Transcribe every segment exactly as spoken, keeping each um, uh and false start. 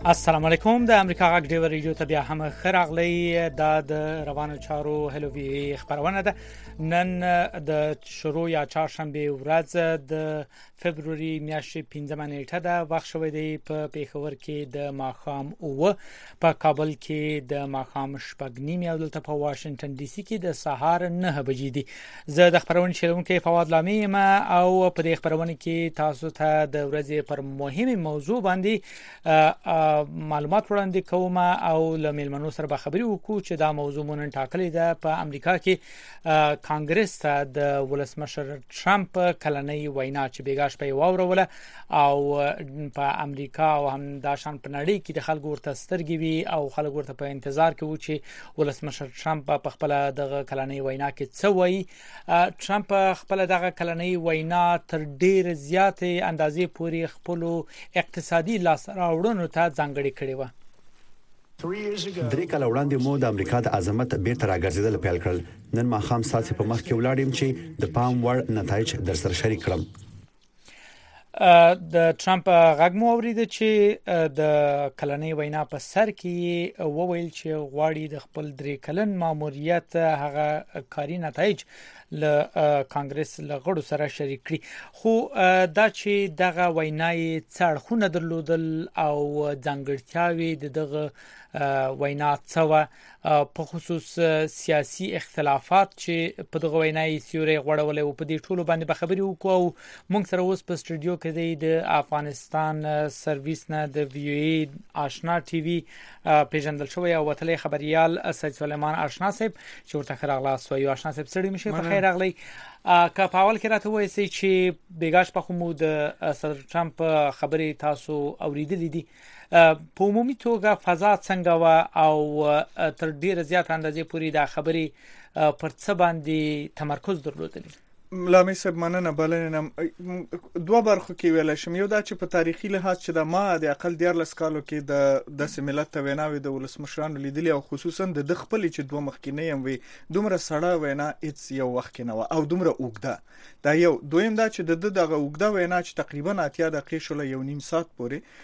السلام علیکم د امریکا غږ ډیو ریډیو ته بیا هم خراغلی د روانو چارو هلووی خبرونه ده نن د شروع یا چهارشنبه ورځ د فبرवरी میاشتې پنځمه نیټه ده وخت شوی دی په پیښور کې د ماخام او په کابل کې د ماخام شپږ نیمه او دلته په واشنگټن ډي سي کې د سهار نه بجې دي زه د خبرونې شروع فواد لامي ما او په دې خبرونه کې تاسو ته د ورځې پر مهمه موضوع باندې معلومات وړاندې کوم او له میلمنو سره به خبري وکړو چې دا موضوع مونږ ټاکلې ده په امریکا کې کانګرس ته د ولسمشر ټرمپ کلنۍ وینا چې بیګاش په واوروله او په امریکا او هم د شان په نړۍ کې د خلکو ورته سترګې وي او خلک ورته په انتظار کې وو چې ولسمشر ټرمپ په خپل دغه کلنۍ وینا کې څه وایي ټرمپ خپل دغه کلنۍ وینا تر ډیر زیاتې اندازې پورې خپل اقتصادي لاسراوړنو ته ځانګړي کړی و. درې کال وړاندې مو د امریکا د عظمت بیرته راګرځیدل پیل کړل نن ما خام ساتي په مخ کې ولاړم چې د پام وړ نتایج در سره شریک کړم. د ټرمپ غږ مو اورید چې د کلنۍ وینا په سر کې وویل چې غواړي د خپل درې کلن ماموریت هغه کاری نتایج له کانګرس لغړو سره شریک کړي خو دا چې دغه وینای څرخونه درلودل او ځانګړتیاوي دغه وینا څه په خصوص سیاسي اختلافات چې په دغه وینای سیوري غوړولې او په دې ټولو باندې به خبري وکړو مونږ سره اوس په سټوډیو کې د افغانستان سرویس نه د وی او ای آشنا ټي وي پیژندل شوی او وتلې خبريال سید سلیمان آشنا صاحب چې ورته خراغلاس وایو آشنا صاحب سړي مشه په خیر اغلی که په اول کې راته وایي چې بیګاش په کومو د صدر ټرمپ خبرې تاسو اوریدلې دي په عمومي توګه فضا څنګه و او تر ډیره زیات اندازې پورې دا خبرې پر څه باندې تمرکز درلودلی لامي صاحب مننه بلنه دوه برخو کې ویل شم یو دا چې په تاریخي لحاظ چې د ما د اقل دیارلس کالو کې د د سیملت ته ویناوي د ولسمشرانو لیدلي او خصوصا د خپل چې دوه مخکینه هم وي دومره سړه وینا هیڅ یو وخت کې نه او دومره اوګده دا یو دویم دا چې د دغه اوګده وینا چې تقریبا اتیا دقیقې شول یو نیم ساعت پورې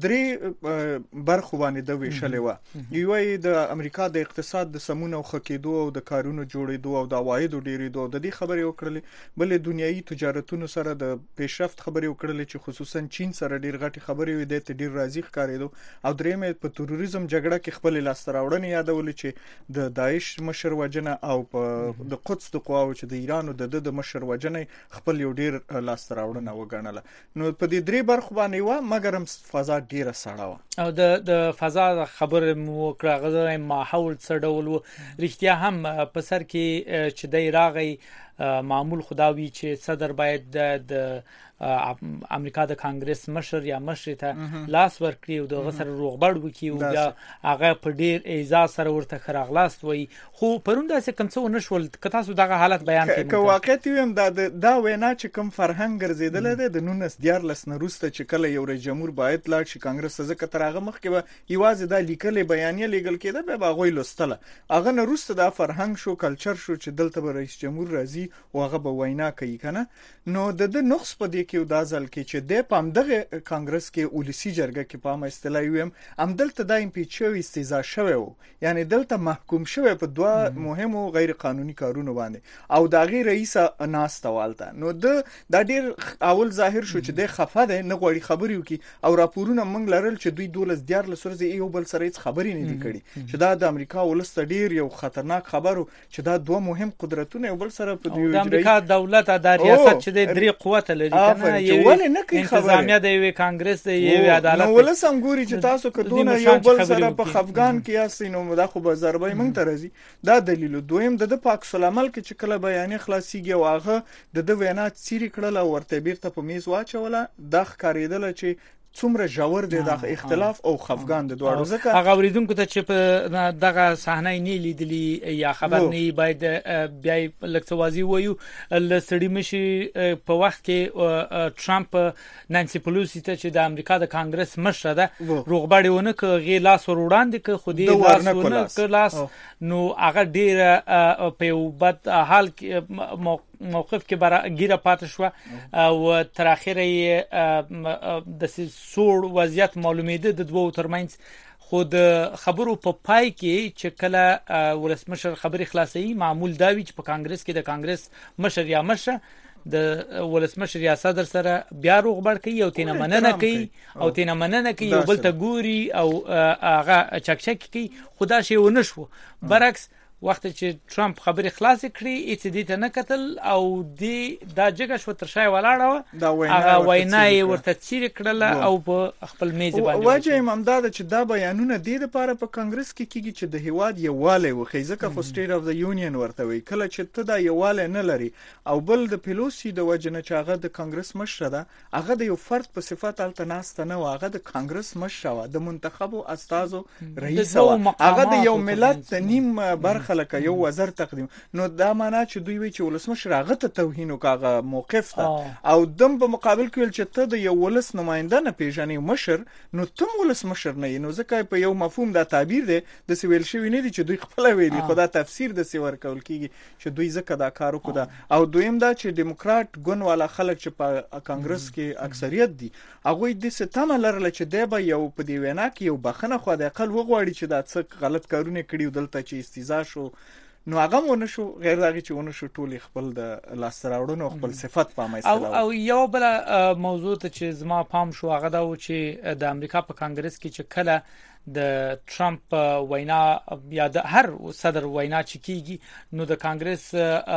درې برخو باندې د ویشلې و یو د امریکا د اقتصاد د سمون او خکېدو او د کارونو جوړېدو او د عواید ډېرېدو د دې خبرې وکړلې بلې دنیوي تجارتونو سره د پیشرفت خبرې وکړلې چې خصوصا چین سره ډېر غټي خبرې وې د ډېر راضي ښکارېدو او درېمه په تروریزم جګړه کې خپل لاستراوړنې یادولې چې د داعش مشر وجنه او په د قدس د قواو چې د ایران او د د مشر وجنه خپل یو ډېر لاستراوړنه وګڼله نو په دې درې برخو باندې و مګر هم فضا ډیره سړه او د د فضا خبر مو کړه غوړې ماحول څډول رښتیا هم په سر کې چې دای راغی معمول خداوی چې صدر باید د امریکا د کانګرس مشر یا مشر ته لاس ورکړي او د غسر روغبړ وکي او بیا هغه په ډیر اعزاز سره ورته خراغلاست وي خو پرون داسې کوم څه نشول که تاسو دغه حالت بیان کړئ که واقعیت ویم دا دا وینا چې کوم فرهنګ ګرځیدل ده د نونس دیارلس نروسته چې کله یو رئیس جمهور باید لاړ شي کانګرس ځکه ترغه مخ کې به یوازې دا لیکلې بیانیه لیکل کېده به باغوي لوستله هغه نروسته دا فرهنګ شو کلچر شو چې دلته به رئیس جمهور راځي او هغه به وینا کوي کنه نو د د نقص په دې کې دا ځل کې چې د پام دغه کانګرس کې اولسی جرګه کې پام اصطلاحي ویم ام دلته د امپیچوي استیزا شوی وو یعنی دلته محکوم شوی په دوه مهمو غیر قانوني کارونو باندې او دا غیر رئیس ناستوالته نو د دا ډیر اول ظاهر شو چې د خفه ده نه غوړي خبري وکي او راپورونه منګ لرل چې دوی دولس دیار لسورځي یو بل سره هیڅ خبري نه دي کړي چې دا د امریکا ولست ډیر یو خطرناک خبرو چې دا دوه مهم قدرتونه یو بل سره په د امریکا دولت د ریاست چې د درې قوت لري کنه یو انتظامیه د یو کانګرس د یو عدالت نو ولسم ګوري چې تاسو کډونه یو بل سره په افغان کې یاستئ نو دا خو به ضربې مونږ ته راځي دا دلیل دویم د پاک سلامل کې چې کله بیان خلاصيږي او هغه د د وینا چیرې کړل او ورته بیرته په میز واچوله د ښکارېدل چې څومره جوړ دي د اختلاف او خفقان د دوه ځکه هغه اوریدونکو ته چې په دغه صحنه نه لیدلی یا خبر نه باید بیا لکڅوازي وایو لسړي مشي په وخت کې ټرمپ نانسي پلوسی ته چې د امریکا د کانګرس مشر ده روغبړې ونه ک غي لاس ور وړاندې ک خودي لاس ونه ک لاس نو هغه ډیر په بد حال کې موقف کې ګیره پاتې شو او تر اخره د سوړ وضعیت معلومېده د دوه ترمنځ خود خبرو په پای کې چې کله ولسمشر خبري خلاصي معمول دا وی چې په کانګرس کې د کانګرس مشر یا مشر د ولسمشر یا صدر سره بیا روغبړ کوي او تینه مننه کوي او تینه مننه کوي او بل ته ګوري او هغه چکچک کوي خدا شی ونه شو برعکس وخت چې ټرمپ خبري خلاص کړي اې دې ته نه قتل او دې دا جګه شو تر شای ولاړه هغه وینای ورته چیر کړل او په خپل میز باندې واجه امامداد چې دا بیانونه د لپاره په کانګرس کې کیږي چې د هیواد یواله وخی ځکه خو سټیټ اف د یونین ورته وی کله چې ته دا یواله نه لري او بل د پیلوسی د وجنه چې هغه د کانګرس مشر ده هغه د یو فرد په صفت التناسته نه هغه د کانګرس مشر و د منتخبو استادو رئیس و هغه د یو ملت نیم برخه لکه یو وزیر تقدیم نو دا معنا چې دوی وی چې ولسمشر هغه ته توهین وکغه موقف ده او دم په مقابل کې چې ته د یو ولس نماینده نه پیژنې مشر نو تم ولسمشر نه نو ځکه په یو مفهوم دا تعبیر دی د سیویل شوی نه دي چې دوی خپل ویلي خدا تفسیر د سیور کول کیږي چې دوی ځکه دا کار وکړه او دویم دا چې دیموکرات ګون والا خلک چې په کانګرس کې اکثریت دي هغه د ستامه لرله چې دی به یو په دی وینا کې یو بخنه خو د عقل وغواړي چې دا څه غلط کارونه کړي دلته چې استیزا شو نو هغه ونه شو غیر دغه چې ونه شو ټول خپل د لاس راوړنو خپل صفات په مایسته او او یو بل موضوع ته چې زما پام شو هغه دا و چې د امریکا په کانګرس کې چې کله د ټرمپ وینا یا د هر صدر وینا چې کیږي نو د کانګرس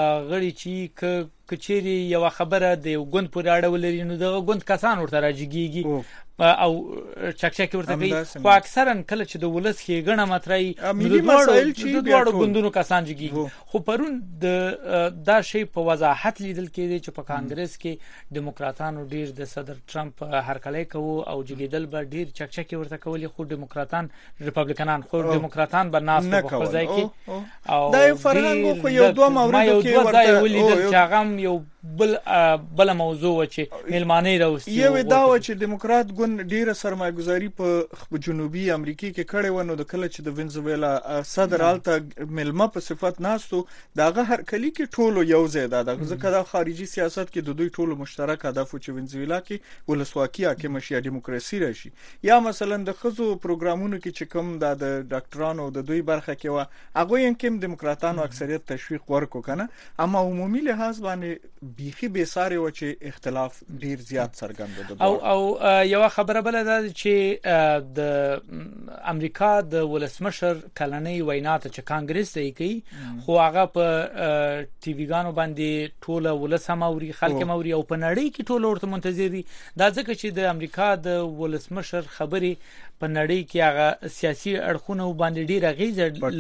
غړي چې کچيري یو خبره د یو ګوند پورې اړه ولري نو د ګوند کسان ورته راځيږي او چکچک ورته کوي خو اکثرا کله چې د ولس کې غنه متري ملي مسایل چې د دوړو ګوندونو کسان جګي خو پرون د دا شی په وضاحت لیدل کېږي چې په کانګرس کې دیموکراتانو ډیر د صدر ټرمپ هرکلی کوي او جګیدل به ډیر چکچک ورته کوي خو دیموکراتان ریپابلیکنان خو دیموکراتان به ناس په خپل ځای کې او دا یو فرهنګ خو یو دوه مورید کې ورته ولیدل چې هغه یو بل بل موضوع چې ملمانه راوستي یو دا و چې دیموکرات ګوند ډیره سرمایه‌ګذاري په جنوبي امریکا کې کړې و نو د کله چې د وینزویلا صدر الته ملمه په صفت ناستو داغه هر کلی کې ټولو یو ځای ده ځکه د خارجي سیاست کې د دوی ټولو مشترک هدف چې وینزویلا کې ولسواکي حاکم شي یا دیموکراسي راشي یا مثلا د خزو پروګرامونو کې چې کوم د ډاکټرانو د دوی برخه کې و هغه یې کوم دیموکراتانو اکثریت تشویق ورکو کنه اما عمومي لحاظ باندې بیخي به ساري و چې اختلاف ډیر زیات څرګند ده او او یو خبره بل ده چې د امریکا د ولسمشر کلنۍ وینا ته چې کانګرس یې کوي خو هغه په ټي وی ګانو باندې ټوله ولسمه اوري خلک موري او په نړۍ کې ټوله ورته منتظر دي دا ځکه چې د امریکا د ولسمشر خبري په نړۍ کې هغه سیاسي اړخونه باندې ډیر غیزه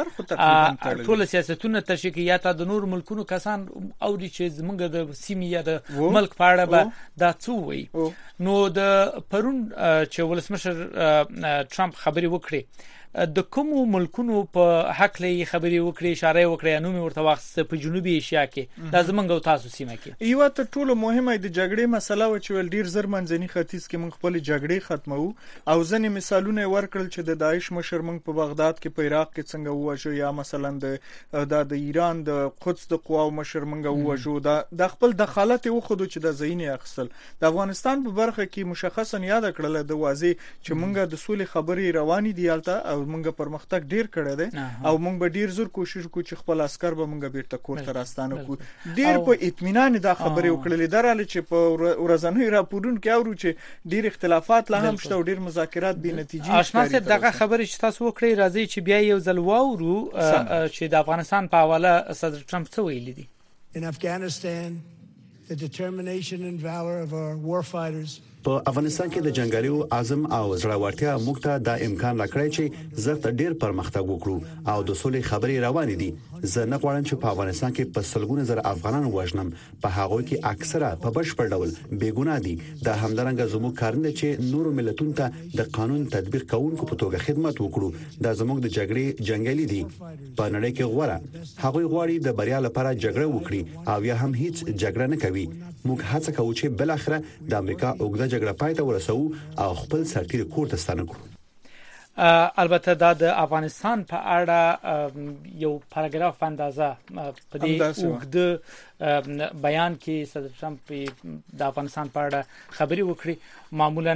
لري ټول سیاستونه تشکیلات د نور ملکونو کسان او چې زمونږ د سیمې یا د ملک په اړه به دا څه وایي نو د پرون چې ولسمشر ټرمپ خبري وکړي د کوم ملکونو په حق لې خبري وکړي اشاره وکړي نو مې ورته واخصه په جنوبي ایشیا کې د زمونږ او تاسو سیمه کې یو ته ټولو مهمه د جګړې مسله و چې ول ډیر زر منځني ختیځ کې موږ خپل جګړې ختمو او ځنې مثالونه ورکړل چې د داعش مشر موږ په بغداد کې په عراق کې څنګه ووجو یا مثلا د د ایران د قدس د قواو مشر موږ ووجو دا د خپل دخالت و خود چې د زینې اخصل د افغانستان په برخه کې مشخصا یاد کړل د واضح چې موږ د سولې خبرې روانې دي البته موږ پرمختګ ډیر کړی دی او موږ به ډیر زور کوشش وکړو چې خپل عسكر به موږ بیرته کور ته راستانه کو ډیر په اطمینان دا خبرې وکړلې دراله چې په ورځنی راپورونو کې اورو چې ډیر اختلافات لا هم شته او ډیر مذاکرات بې نتیجې آشنا سره دغه خبرې چې تاسو وکړی راځي چې بیا یو ځل واورو چې د افغانستان په حواله صدر ټرمپ څه ویلي دي In Afghanistan the determination and valor of our war fighters په افغانستان کې د جنگالیو عزم او زړورتیا موږ ته د امکان راکړی چې زرت ډیر پرمختګ وکړو او د سولې خبرې روانې دي زه نه غواړم چې په افغانستان کې په سلګونه زر افغانان وژنم په هغه کې اکثره په بشپړ ډول بیګناه دي د همدارنګه زموږ کارنده چې نور ملتونو ته د قانون تطبیق کوونکو په توګه خدمت وکړو دا زموږ د جګړې جنگالي دي په نړۍ کې غوړه هغه غواړي د بریا لپاره جګړه وکړي او یا هم هیڅ جګړه نه کوي موږ هڅه کوو چې بل اخره د امریکا اوګدا جګړه پای ته ورسو او خپل سرتیر کور ته ستانه کړو البته د افغانستان په اړه یو پاراګراف اندازه په دې وګد بیان کې صدر ټرمپ د افغانستان په اړه خبري وکړي. معمولا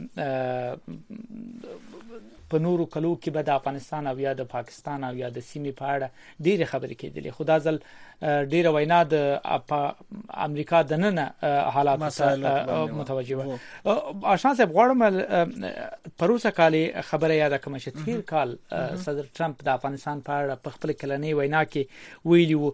په نورو کلو کې به د افغانستان او یا د پاکستان او یا د سیمې په اړه ډېر خبرې کېدلې، خو دا ځل ډېر وینا د امریکا د نن حالات متوجه و. آشنا صاحب غواړم پروسه کال خبره یاد کوم چې تیر کال صدر ټرمپ د افغانستان په اړه په خپل کلنۍ وینا کې ویلي وو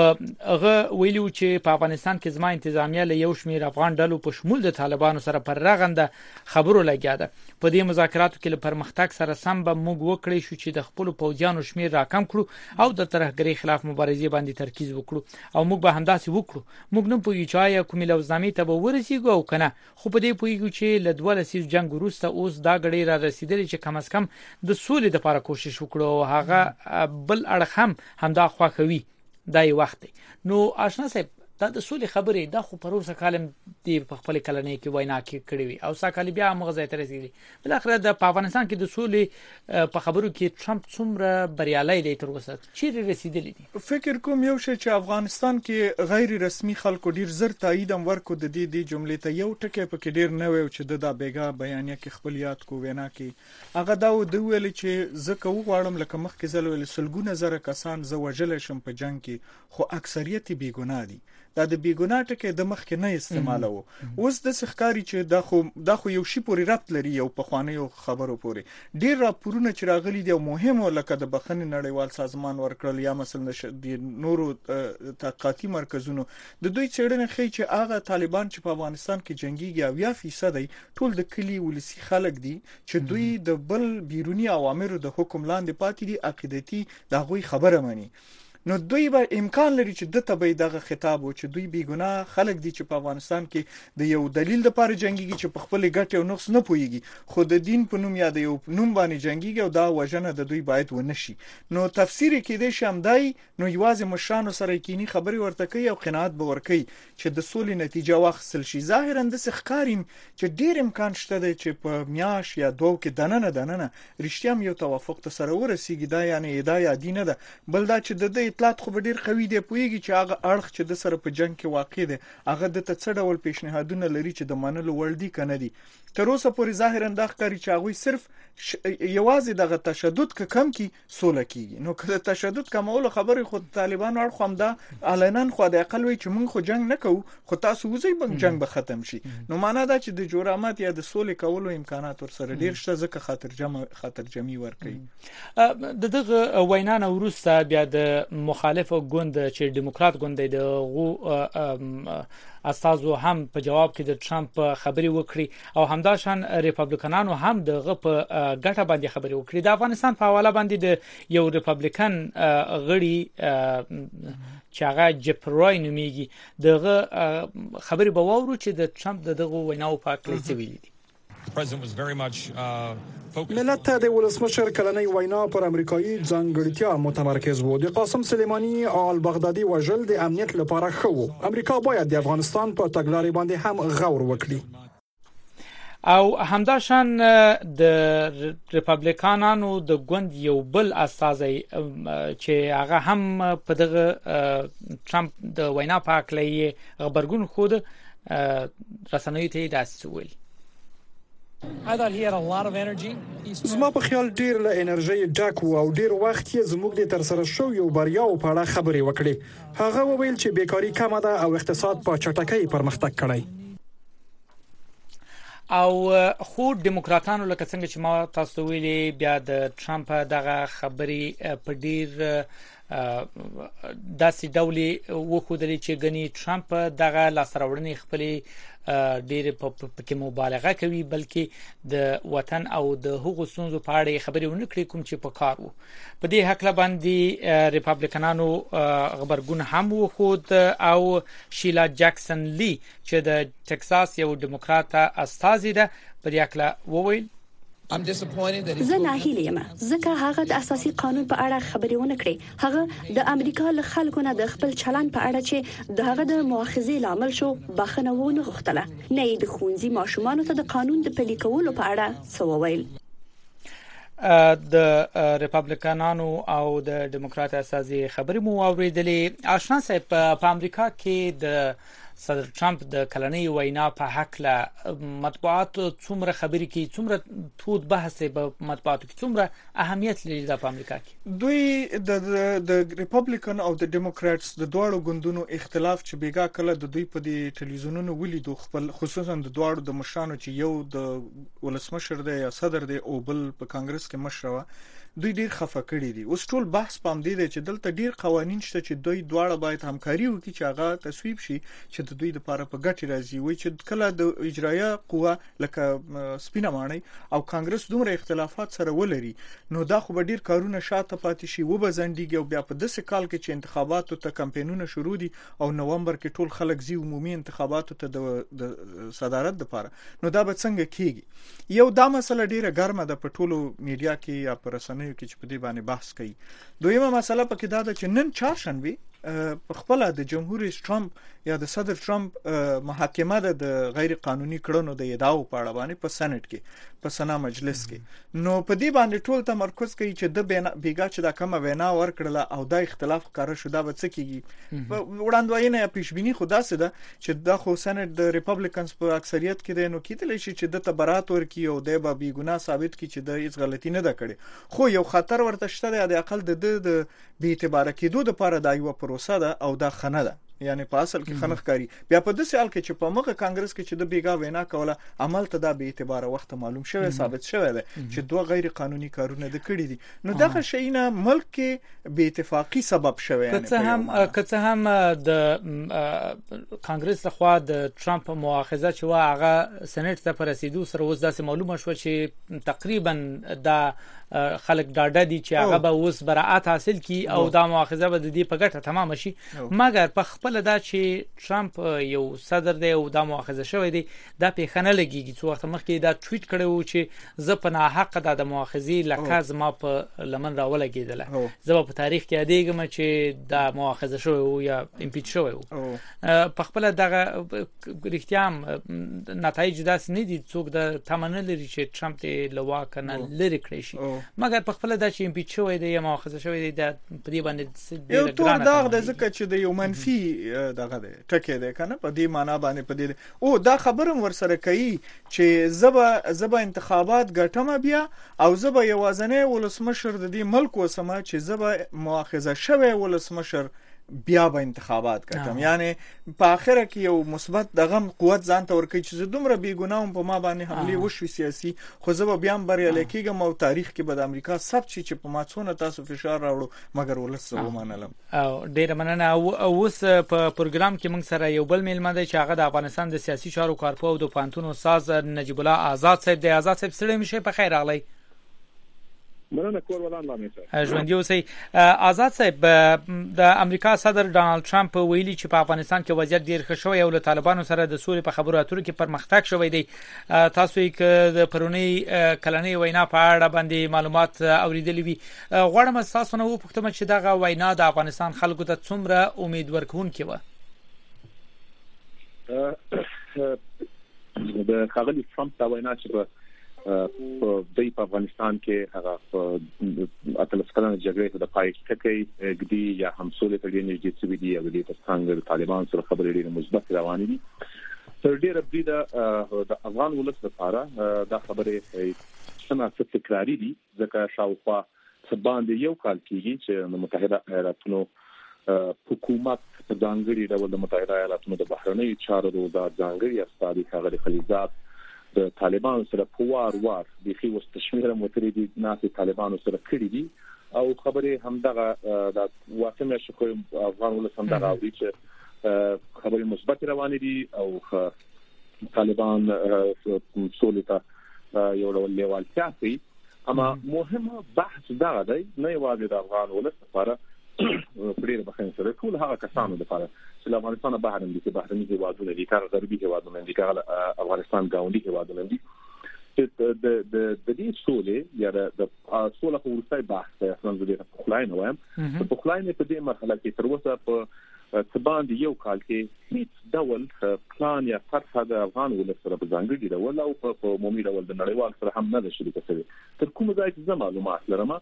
هغه ویلي وو چې په افغانستان کې زما انتظامیه له یو شمېر افغان ډلو په شمول د طالبانو سره پر رغنده خبرو لګیا ده. په دې مذاکراتو کې له پرمختګ سره سم به موږ وکړی شو چې د خپل پوځیانو شمیر راکم کړو او د ترهګرۍ خلاف مبارزې باندې ترکیز وکړو او موږ به همداسې وکړو. موږ نن په یوچای کومې لوزنامې ته به ورسېږو او کنه، خو په دې پوهیږو چې له دوه لسیز جنگ وروسته اوس دا غړي را رسیدلې چې کم از کم د سولې لپاره کوشش وکړو او هغه بل اړخ هم همدا خواخوي. دا یو وخت دی. نو آشنا صاحب دا د سولې خبرې د خو پروسه کالم دی په خپل کلنۍ کې وینا کې کړې وي او ساکالي بیا مغزه تر رسیدلی. بل اخر د افغانستان کې د سولې په خبرو کې ټرمپ څومره بریالي دی تر اوسه چیرې رسیدلی دي؟ فکر کوم یو شی چې افغانستان کې غیر رسمي خلکو ډیر زر تایید هم ورکو د دې د جملې ته یو ټکی پکې ډیر نه وي چې د بیګا بیانیه کې خپل یاد کو وینا کې هغه دا و د ویل چې زکه وغواړم لکه مخکې زل ویل سلګونه زره کسان زو وجل شم په جنگ کې، خو اکثریت بیګناه دي. دا د بیګناه ټکی د مخ کې نه استعمالو. اوس د سخکاری چې دا خو دا خو یو شی پورې ربط لري یو په خوانیو خبرو پورې. ډیر راپورونه چې راغلي دي او مهمه لکه د بخښنې نړیوال سازمان ورکړل یا مثلا د نورو تحقیقاتي مرکزونو د دوی څېړنې ښیي چې هغه طالبان چې په افغانستان کې جنگيږي او یا فیصد ټول د کلی ولسی خلک دي چې دوی د بل بیرونی اوامرو د حکم لاندې پاتې دي، عقیدتي دا غوي خبره مانی. نو دوی به امکان لري چې د تبې دغه خطاب او چې دوی بیګناه خلک دي چې په افغانستان کې د یو دلیل لپاره جنگيږي چې په خپل ګټه او نقص نه پويږي، خو د دین په نوم یا د یو نوم باندې جنگيږي او دا وجنه د دوی باید ونشي. نو تفسیر کې د شمدای نو یوازې مشرانو سره کینی خبري ورته کوي او قناعت به ورکي چې د سولې نتیجه واخیستل شي. ظاهرا د سخکاریم چې ډیر امکان شته چې په میاش یا دوه کې دننه دننه رښتیا یو توافق ته سره ورسیږي. دا یعنی دا یادی نه ده، بل دا چې د اطلاعات خو ډیر قوي دی پویږي چې هغه اړخ چې د سره په جنگ کې واقع دی هغه د څه ډول پیشنهادونه لري چې د منلو وړ دي کنه دي. تر اوسه پورې ظاهرا د ښکاری چې هغه صرف یوازې دغه تشدد ک کم کی سوله کیږي. نو که تشدد کمول خبرې خو طالبان ور خو هم دا علنا خو د اقل وی چې موږ خو جنگ نه کوو، خو تاسو وځي به جنگ به ختم شي. نو معنا دا چې د جوړامت یا د سولې کولو امکانات ور سره ډیر شته، ځکه خاطر جمع خاطر جمعي ور کوي. د دغه وینا نه وروسته بیا د مخالف ګوند چې دیموکرات ګوند دی د غو استازو هم په جواب کې د ټرمپ خبري وکړي او همداشان ریپابلیکنانو هم دغه په ګټه باندې خبري وکړي. د افغانستان په حواله باندې د یو ریپابلیکن غړي چې هغه جپروي نوميږي دغه خبري به وورو چې د ټرمپ دغه ویناو په اړه څه ویلي دي. ملت ته د ولسمشر کلنۍ وینا پر امریکایي ځانګړتیا متمرکز و. د قاسم سلیمانی آل بغدادي وژل د امنیت لپاره خو امریکا باید د افغانستان په تګلارې باندې هم غور وکړي. او همداشان د ریپابلیکانانو د ګوند یو بل استازي چې هغه هم په دغه ټرمپ د وینا په اړه خبرګون خود رسنیو ته داسې ویل. زما په خیال ډیر له انرژي ډک او ډیر وخت یې زموږ د تر سره شو یو بریا او په اړه خبرې وکړي. هغه وویل چې بیکاری کمه ده او اقتصاد په چټکۍ پرمختګ کړی. او خو دیموکراتانو لکه څنګه چې ما تاسو ویلي بیا د ټرمپ دغه خبري په ډیر داسې ډولي وخودلی چې غني ټرمپ دغه لاسراوړنې خپلې ډېر په کې مبالغه کوي، بلکې د وطن او د حقوقو ستونزو په اړه خبرې ونه کړي کوم چې په کار وو. په دې حق باندې ریپابلیکنانو خبرګون هم وخود او شیلا جکسن لی چې د ټکساس یو دیموکرات استازي ده په دې حق وویل زه ناهیله یم ځکه هغه د اساسي قانون په اړه خبرې ونه کړې. هغه د امریکا له خلکو نه د خپل چلن په اړه چې د هغه د مؤاخذې لامل شو بخښنه ونه غوښتله، نه یې د ښوونځي ماشومانو ته د قانون د پلي کولو په اړه څه وویل. د ریپابلیکانانو او د دیموکرات اساسي خبرې مو اوریدلې. آشنا صاحب په امریکا کې د صدر ټرمپ د کلنۍ وینا په حق له مطبوعات څومره خبرې کوي، څومره تود بحث په مطبوعاتو کې، څومره اهمیت لري د امریکا کې؟ دوی د د ریپابلیکن او د دیموکراتس د دوړو ګوندونو اختلاف چې بیګا کله د دوی په دې ټلویزیونونو ولیدو، خپل خصوصا د دوړو د مشرانو چې یو د ولسمشر دی یا صدر دی او بل په کانګرس کې مشر و، دوی ډیر خفه کړي دي. اوس ټول بحث پام دی چې دلته ډیر قوانين شته چې دوی دواړه باید همکاري وکړي چې هغه تصویب شي چې د دوی لپاره په ګټه راځي. وایي چې کله د اجرایه قوه لکه سپینه مانی او کانګرس دومره اختلافات سره ولري، نو دا خو به ډیر کارونه شاته پاتې شي، و به زندګي او بیا په داسې کال کې چې انتخاباتو ته کمپاینونه شروع دي او نومبر کې ټول خلک زی عمومي انتخاباتو ته د صدارت لپاره، نو دا به څنګه کیږي؟ یو دا مسله ډیره ګرمه ده په ټولو میډیا کې یا په رسنیو کې چې په دې باندې بحث کوي. دویمه مسله پکې دا ده چې نن چهارشنبه په خپل د جمهور رئیس ټرمپ یا د صدر ټرمپ محاکمه ده د غیر قانوني کړنو د ادعاو په اړه باندې په سېنات کې په سنا مجلس کې، نو په دې باندې ټول تمرکز کوي چې د بیګا چې دا کومه وینا ورکړله او دا اختلاف ښکاره شو، دا به څه کیږي؟ وړاندوینه یا پیشبینی خو داسې ده چې دا خو سېنات د ریپابلیکنز په اکثریت کې دی، نو کېدلی شي چې د تبرات ورکي او د به بیګناه ثابت کړي چې د هیڅ غلطي نه ده کړې. خو یو خطر ورته شته د اقل د د بې اعتبار کېدو لپاره دا یو پروسه ده او دا خنه ده، یعنی په اصل کې خنخ کاری. بیا په داسې حال کې چې په مغه کانګرس کې چې د بیګا وینا کوله عمل ته دا به اعتبار وخت معلوم شوی ثابت شوی دی چې دوه غیر قانوني کارونه د کړی دي، نو دغه شینه ملک کې به اتفاقی سبب شوی. یعنی که هم که هم د کانګرس لخوا د ټرمپ مؤاخذه چې وا هغه سېنات ته پر رسیدو سره اوس داسې معلومه شو چې تقریبا دا خلک ډاډه دي چې هغه به اوس براءت حاصل کی او دا مؤاخذه به د دې په ګټه تمام شي، مګر په خپل دا چې ټرمپ یو صدر دی او دا مؤاخذه شوی دی، دا په خنه لګیږي. څو وخت مخکې دا ټویټ کړو چې زه په ناحق د مؤاخذې لکاز ما په لمن راولګیدله، زه په تاریخ کې یادېږم چې دا مؤاخذه شوی او یا امپیچ شوی او په خپل دغه رښتیا هم نتایج داس نه دي، څوک د تمنه لري چې ټرمپ ته لوا کنه لری کړی شي، مګر په خپل دا چې امپیچ شوی دی یا مؤاخذه شوی دی دا په دې باندې یو تور داغ د ځکه چې د یو منفي دغه دی ټکی دی کنه په دې معنا باندې په دې او دا خبرم ورسره کوي چې زبا زبا انتخابات ګټم بیا او زبا یوازنه ولسمشر د دې ملک وسمه چې زبا مؤاخذه شوی ولسمشر بیا به انتخابات کټم، یعنی په اخره کې یو مثبت دغه قوت ځان ته ورکړي چې دومره بی ګناهم په ما باندې حمله وشوي سیاسي، خو زه به بیا بریالي کېږم او تاریخ کې به د امریکا ثبت شي چې په ماڅونه تاسو فشار راوړو، مګر ولس ومنلم. او ډیر مننه. اوس په پروګرام کې موږ سره یو بل میلمه دی چې هغه د افغانستان د سیاسي چارو کارپوه او د پانتون استاد نجیب الله آزاد صاحب دی. آزاد صاحب سره مشه په خیر راغلی. مننه کور ولان لامه ژوندۍ اوسئ. آزاد صاحب د امریکا صدر ډانلډ ټرمپ ویلي چې په افغانستان کې وضعیت ډیر ښه شوی او له طالبانو سره د سولې په خبرو اترو کې پرمختګ شوی دی. تاسو یې د پرونی کلنۍ وینا په اړه باندې معلومات اوریدلې وي، غواړم تاسو نه وپوښتم چې دغه وینا د افغانستان خلکو ته څومره امید ورکوونکې و؟ د خاغلی ټرمپ دا وینا چې په دای په افغانستان کې هغه اتلس کلنه جګړې د پای ټکي غدي یا همسولې ته نږدې شوې دي او د څنګه طالبان سره خبرې ډېرې مثبت روانې دي. تر ډېره بریده د افغان ولس لپاره دا خبرې سمه تکراری دي، ځکه شاوخوا باندې یو کال کېږي چې د متحده ایالاتونو حکومت په ځانګړي ډول د متحده ایالاتونو د بهرنیو چارو د ځانګړي استازي هغه خلیزات د طالبانو سره په وار وار د خي واستشمیره متری دي ناسي طالبانو سره کړی دي او خبره هم دغه د واسمه شکو افغان ولس هم دغه اوی چې خبره مثبت روان دي او طالبان سولته یو ډول لیوالتیا کوي، اما مهمه بحث دا دی نه یوازې د افغان ولس لپاره پرې به خنځره ټول هغه کسانو لپاره چې افغانستان بهر دي چې بهرني هیوادونه دي، کار غربي هیوادونه دي، کار افغانستان گاونډي هیوادونه دي، چې د د د دې سولې یا د سولې په ورسای بحث اصلا د خلاینه وایم په خلاینه په دې مرحله کې تر اوسه په تبان دی یو کال کې هیڅ ډول پلان یا طرحه د افغان ولس سره په ځانګړي ډول او په عمومي ډول د نړیوال سره هم نه ده شریکه شوې. تر کومه ځای چې زه معلومات لرم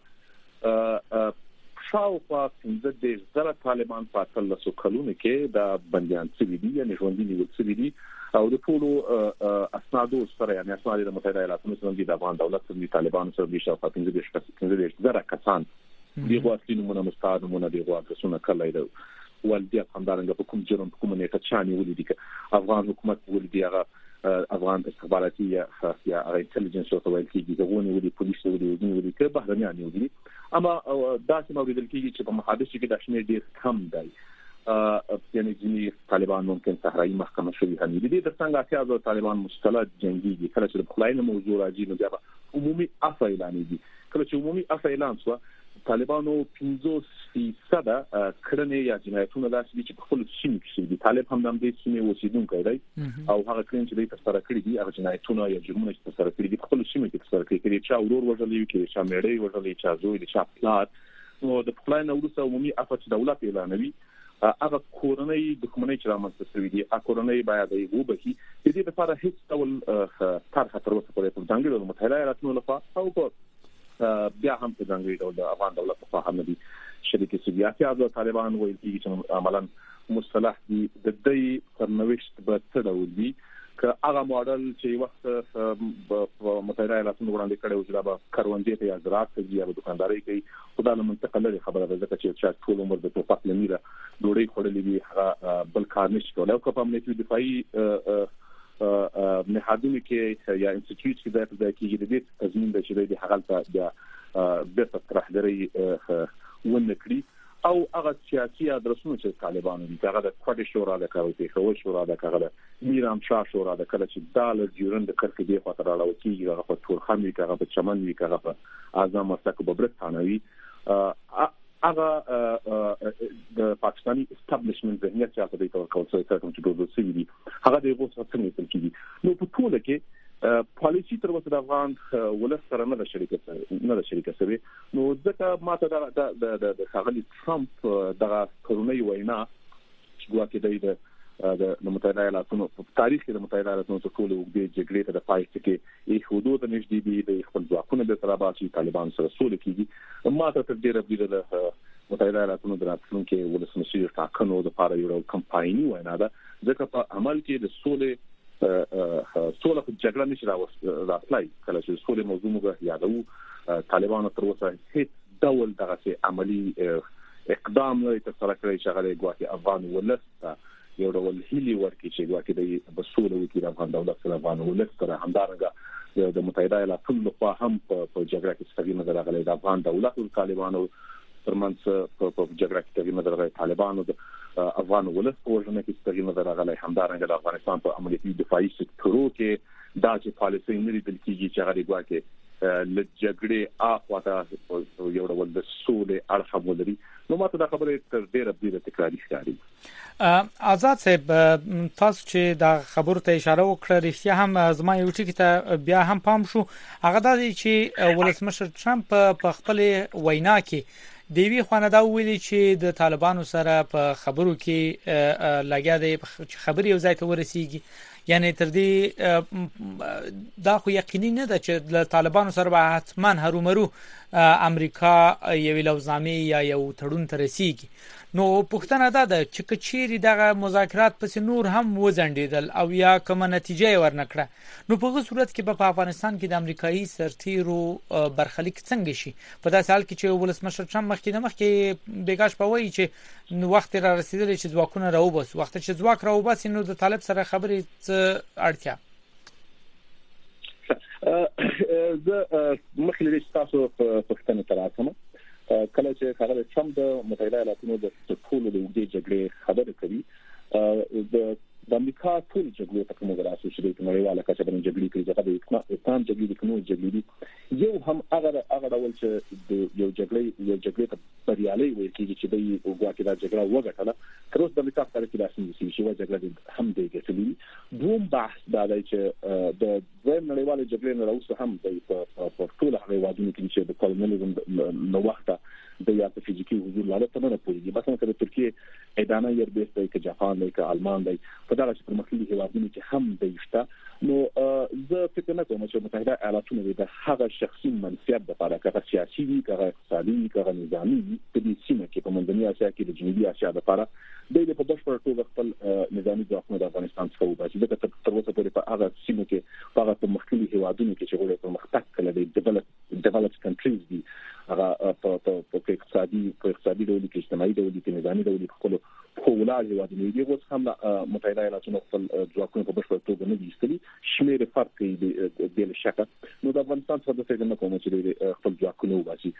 شاوخوا پنځه دېرش زره طالبان په اتلسو کلونو کې د بندیان شوي دي یعنې ژوندي نیول شوي دي او د ټولو اسنادو سره یعنې اسناد د متحده ایالاتونو سره د افغان دولت سره د طالبانو سره د شاوخوا پنځه دېرش زره کسان دغه اصلي نمونه مستعد نمونه دغه اډرسونه کړی دی ولدي همدارنګه په کوم جرم په کوم نیټه چاني ولیدي چې افغان حکومت ولیدي هغه افغان استخباراتي یا یا انټيليجنس او توایل کېږي دغه ولې پولیس ولې ولې کې بهرنیان ولې اما داسې موریدل کېږي چې په محادثه کې د شمیر ډیر کم دی یعنی ځینې طالبان ممکن صحرایي محکمه شوي هم دي د څنګه چې از طالبان مستقل جنگي دي کله چې په خلاینه موضوع راځي نو بیا عمومي عفو اعلان دي کله چې عمومي عفو اعلان شو طالبانو پنځوس فیصد کړنې یا جنایتونه داسې چې په خپل سیمه کې دي طالب هم د دې سیمې اوسیدونکي دی او هغه کړنې چې دوی ترسره کړې دي هغه جنایتونه یا جرمونه چې ترسره کړې دي په خپل سیمه کې ترسره کړي دي چې اورور وژلې کې شامېړې وژلې چې زوی د شاپلات نو د خپلانه ورسره عمومي عفو دولت اعلانوي هغه کورنۍ دښمنۍ چې رامنځته شوې دي هغه کورنۍ باید یې وبهي د دې لپاره هیڅ ډول طرحه تر اوسه پورې په ځانګړي متحده ایالاتونو لخوا او په بیا هم په ځانګړي ډول د افغان دولت په خوا هم دي شریک سیاسي او طالبان وایي چې عملاً مصطلح دي د دې سرنوشت به څه ډول دي که هغه ماډل چې وخت په متحده ایالاتونو وړاندې کړی و چې دا به کروندې ته یا زراعت ته یا دکانداري کوي خو دا له منطقه لري خبره ده ځکه چې چې ټول عمر د توپک له میره ډوډۍ خوړلې وي هغه بل کار نشي کولی او که په امنیتي دفاعي نهادونو کې یا انسټیټیوټ کې د ځای کې د دې تضمین د شری د حالت د بیرته ترحدري ونه کړی او هغه سیاسي ادرسونه چې طالبانو دي هغه د کوټ شورا د کاوي په شورا د هغه د میرام شاه شورا د کله چې دال جوړند کرکې دی خاطر راو کیږي هغه په تورخان وی هغه په چمن وی هغه په اعظم مسک ببرستانوي هغه د پاکستاني اسټابلیشمنت ذهنیت چې په دې تور کول څه کوم چې دوه څه دي هغه د یو څه څنګه تل کیږي نو په ټوله کې پالیسی تر اوسه د افغان ولس سره نه شریکه نه شریکه شوی نو ځکه ماته د د د خاغلی ټرمپ دغه کورونی وینا چې ګواکې د د متحده ایالاتونو په تاریخ کې د متحده ایالاتونو ټول وګړي جګړې ته د پای کې یې حدود نږدې دي د خپل ځواکونو د تراباسي طالبان سره سولې کیږي ماته تر ډیره بلیده د متحده ایالاتونو د راتلونکو ولسمشر ټاکنو د لپاره یو کمپایني وینا ده ځکه په عمل کې د سولې سوله په جګړه نشي راځي کله چې سولې موضوع موږ یادو طالبانو تر اوسه هیڅ ډول دغه عملی اقدام نه ترسره کړی چې هغه ګواکې افغان ولس یو ډول هیلي ورکړي چې ګواکې د بسوله وکړي افغان دولت سره افغان ولس سره همدارنګه د متحده ایالاتونو لخوا هم په جګړه کې ستګي نظر راغلی د افغان دولت او طالبانو ترمنځ په جګړه کې ستګي نظر راغلی طالبانو د افغان ولس په وژنه کې ستګي نظر راغلی همدارنګه د افغانستان په عملیاتي دفاعي سکتورو کې دا چې پالیسي نه لیدل کیږي چې هغه ګواکې ل جګړې اخواته یو ډول د سولې اړخ ولري نو ماته دا خبره تر ډیره ډیره تکراری ښکاري. آزاد صاحب تاسو چې دا خبرو ته اشاره وکړه رښتیا هم زما یو ټکی ته بیا هم پام شو هغه دا چې ولسمشر ټرمپ په خپل وینا کې دیوی خانه دا ویلي چې د طالبانو سره په خبرو کې لګیا دی خبري یو ځای ته ورسیږي یعنی تر دې دا خو یقیني نه ده چې د طالبانو سره به حتما هرومرو امریکا یو لوزنامه یا یو تړون ته رسیږي نو پښتنه دا ده چې کچيري دغه مذاکرات پس نور هم وزندیدل او یا کومه نتیجه ورنکړه نو په هغه صورت کې په افغانستان کې د امریکایي سرتیرو برخلیک څنګه شي په داسې حال کې چې ولسمشر ټرمپ مخکې نه مخکې بیګاش پوي چې نو وخت را رسیدلی چې ځواکونه راوبس وخت چې ځواک راوبس نو د طالب سره خبرې اړتیا زه مخلي تاسو په پښتنه تراسمه کله چې خبره ټرمپ د متحده ایالاتونو د ټولو د وګړي جګړې خبره کوي د د امریکا ټول جګړې په کومه راځي چې د نړیواله کچه باندې جګړې کوي ځکه د اسلام جګړې د کومو جګړې دي یو هم هغه هغه ډول چې د یو جګړې یو جګړې ته بریالي وایي چې د وګړي د جګړه وګټله تر اوسه د امریکا په اړه کې داسې شي چې جګړه هم دی ګټلې دوم بحث دا دی چې د دویم نړیواله جګړې نه راوځي هم د په ټول هغه وادونو کې چې د کولونیزم نو وخت د یا فزیکی حضور لاله ته نه پوهیږي. مثلا کله ترکیه ادانه یې بیس دی که جاپان دی که آلمان دی په دغه چې پرمختللي هیوادونو کې هم دیشته. نو زه فکر نه کوم چې متحده ایالاتونه د هغه شخصي منفعت لپاره که سیاسي وي که اقتصادي وي که نظامی وي په دې سیمه کې په منځنۍ اسیا کې د جنوبي اسیا لپاره د په بشپړ توګه خپل نظامی ځواکونه د افغانستان څخه وباسي. دا تر اوسه پورې په هغه سیمه کې په هغه مختلفو هیوادونو کې چې غوړي پرمختګ کړي دي ډیولپ ډیولپډ کنټریز دي هغه په په اقتصادي په اقتصادي ډول کې اجتماعي ډول کې نظامی ډول کې خپل خولار هیوادونه دي. اوس هم متحده ایالاتونه خپل ځواکونه په بشپړ توګه نه دي ایستلي، شمېر فرق کوي د له شکه. نو د افغانستان څخه د فکر نه کوم چې خپل ځواکونه وباسي.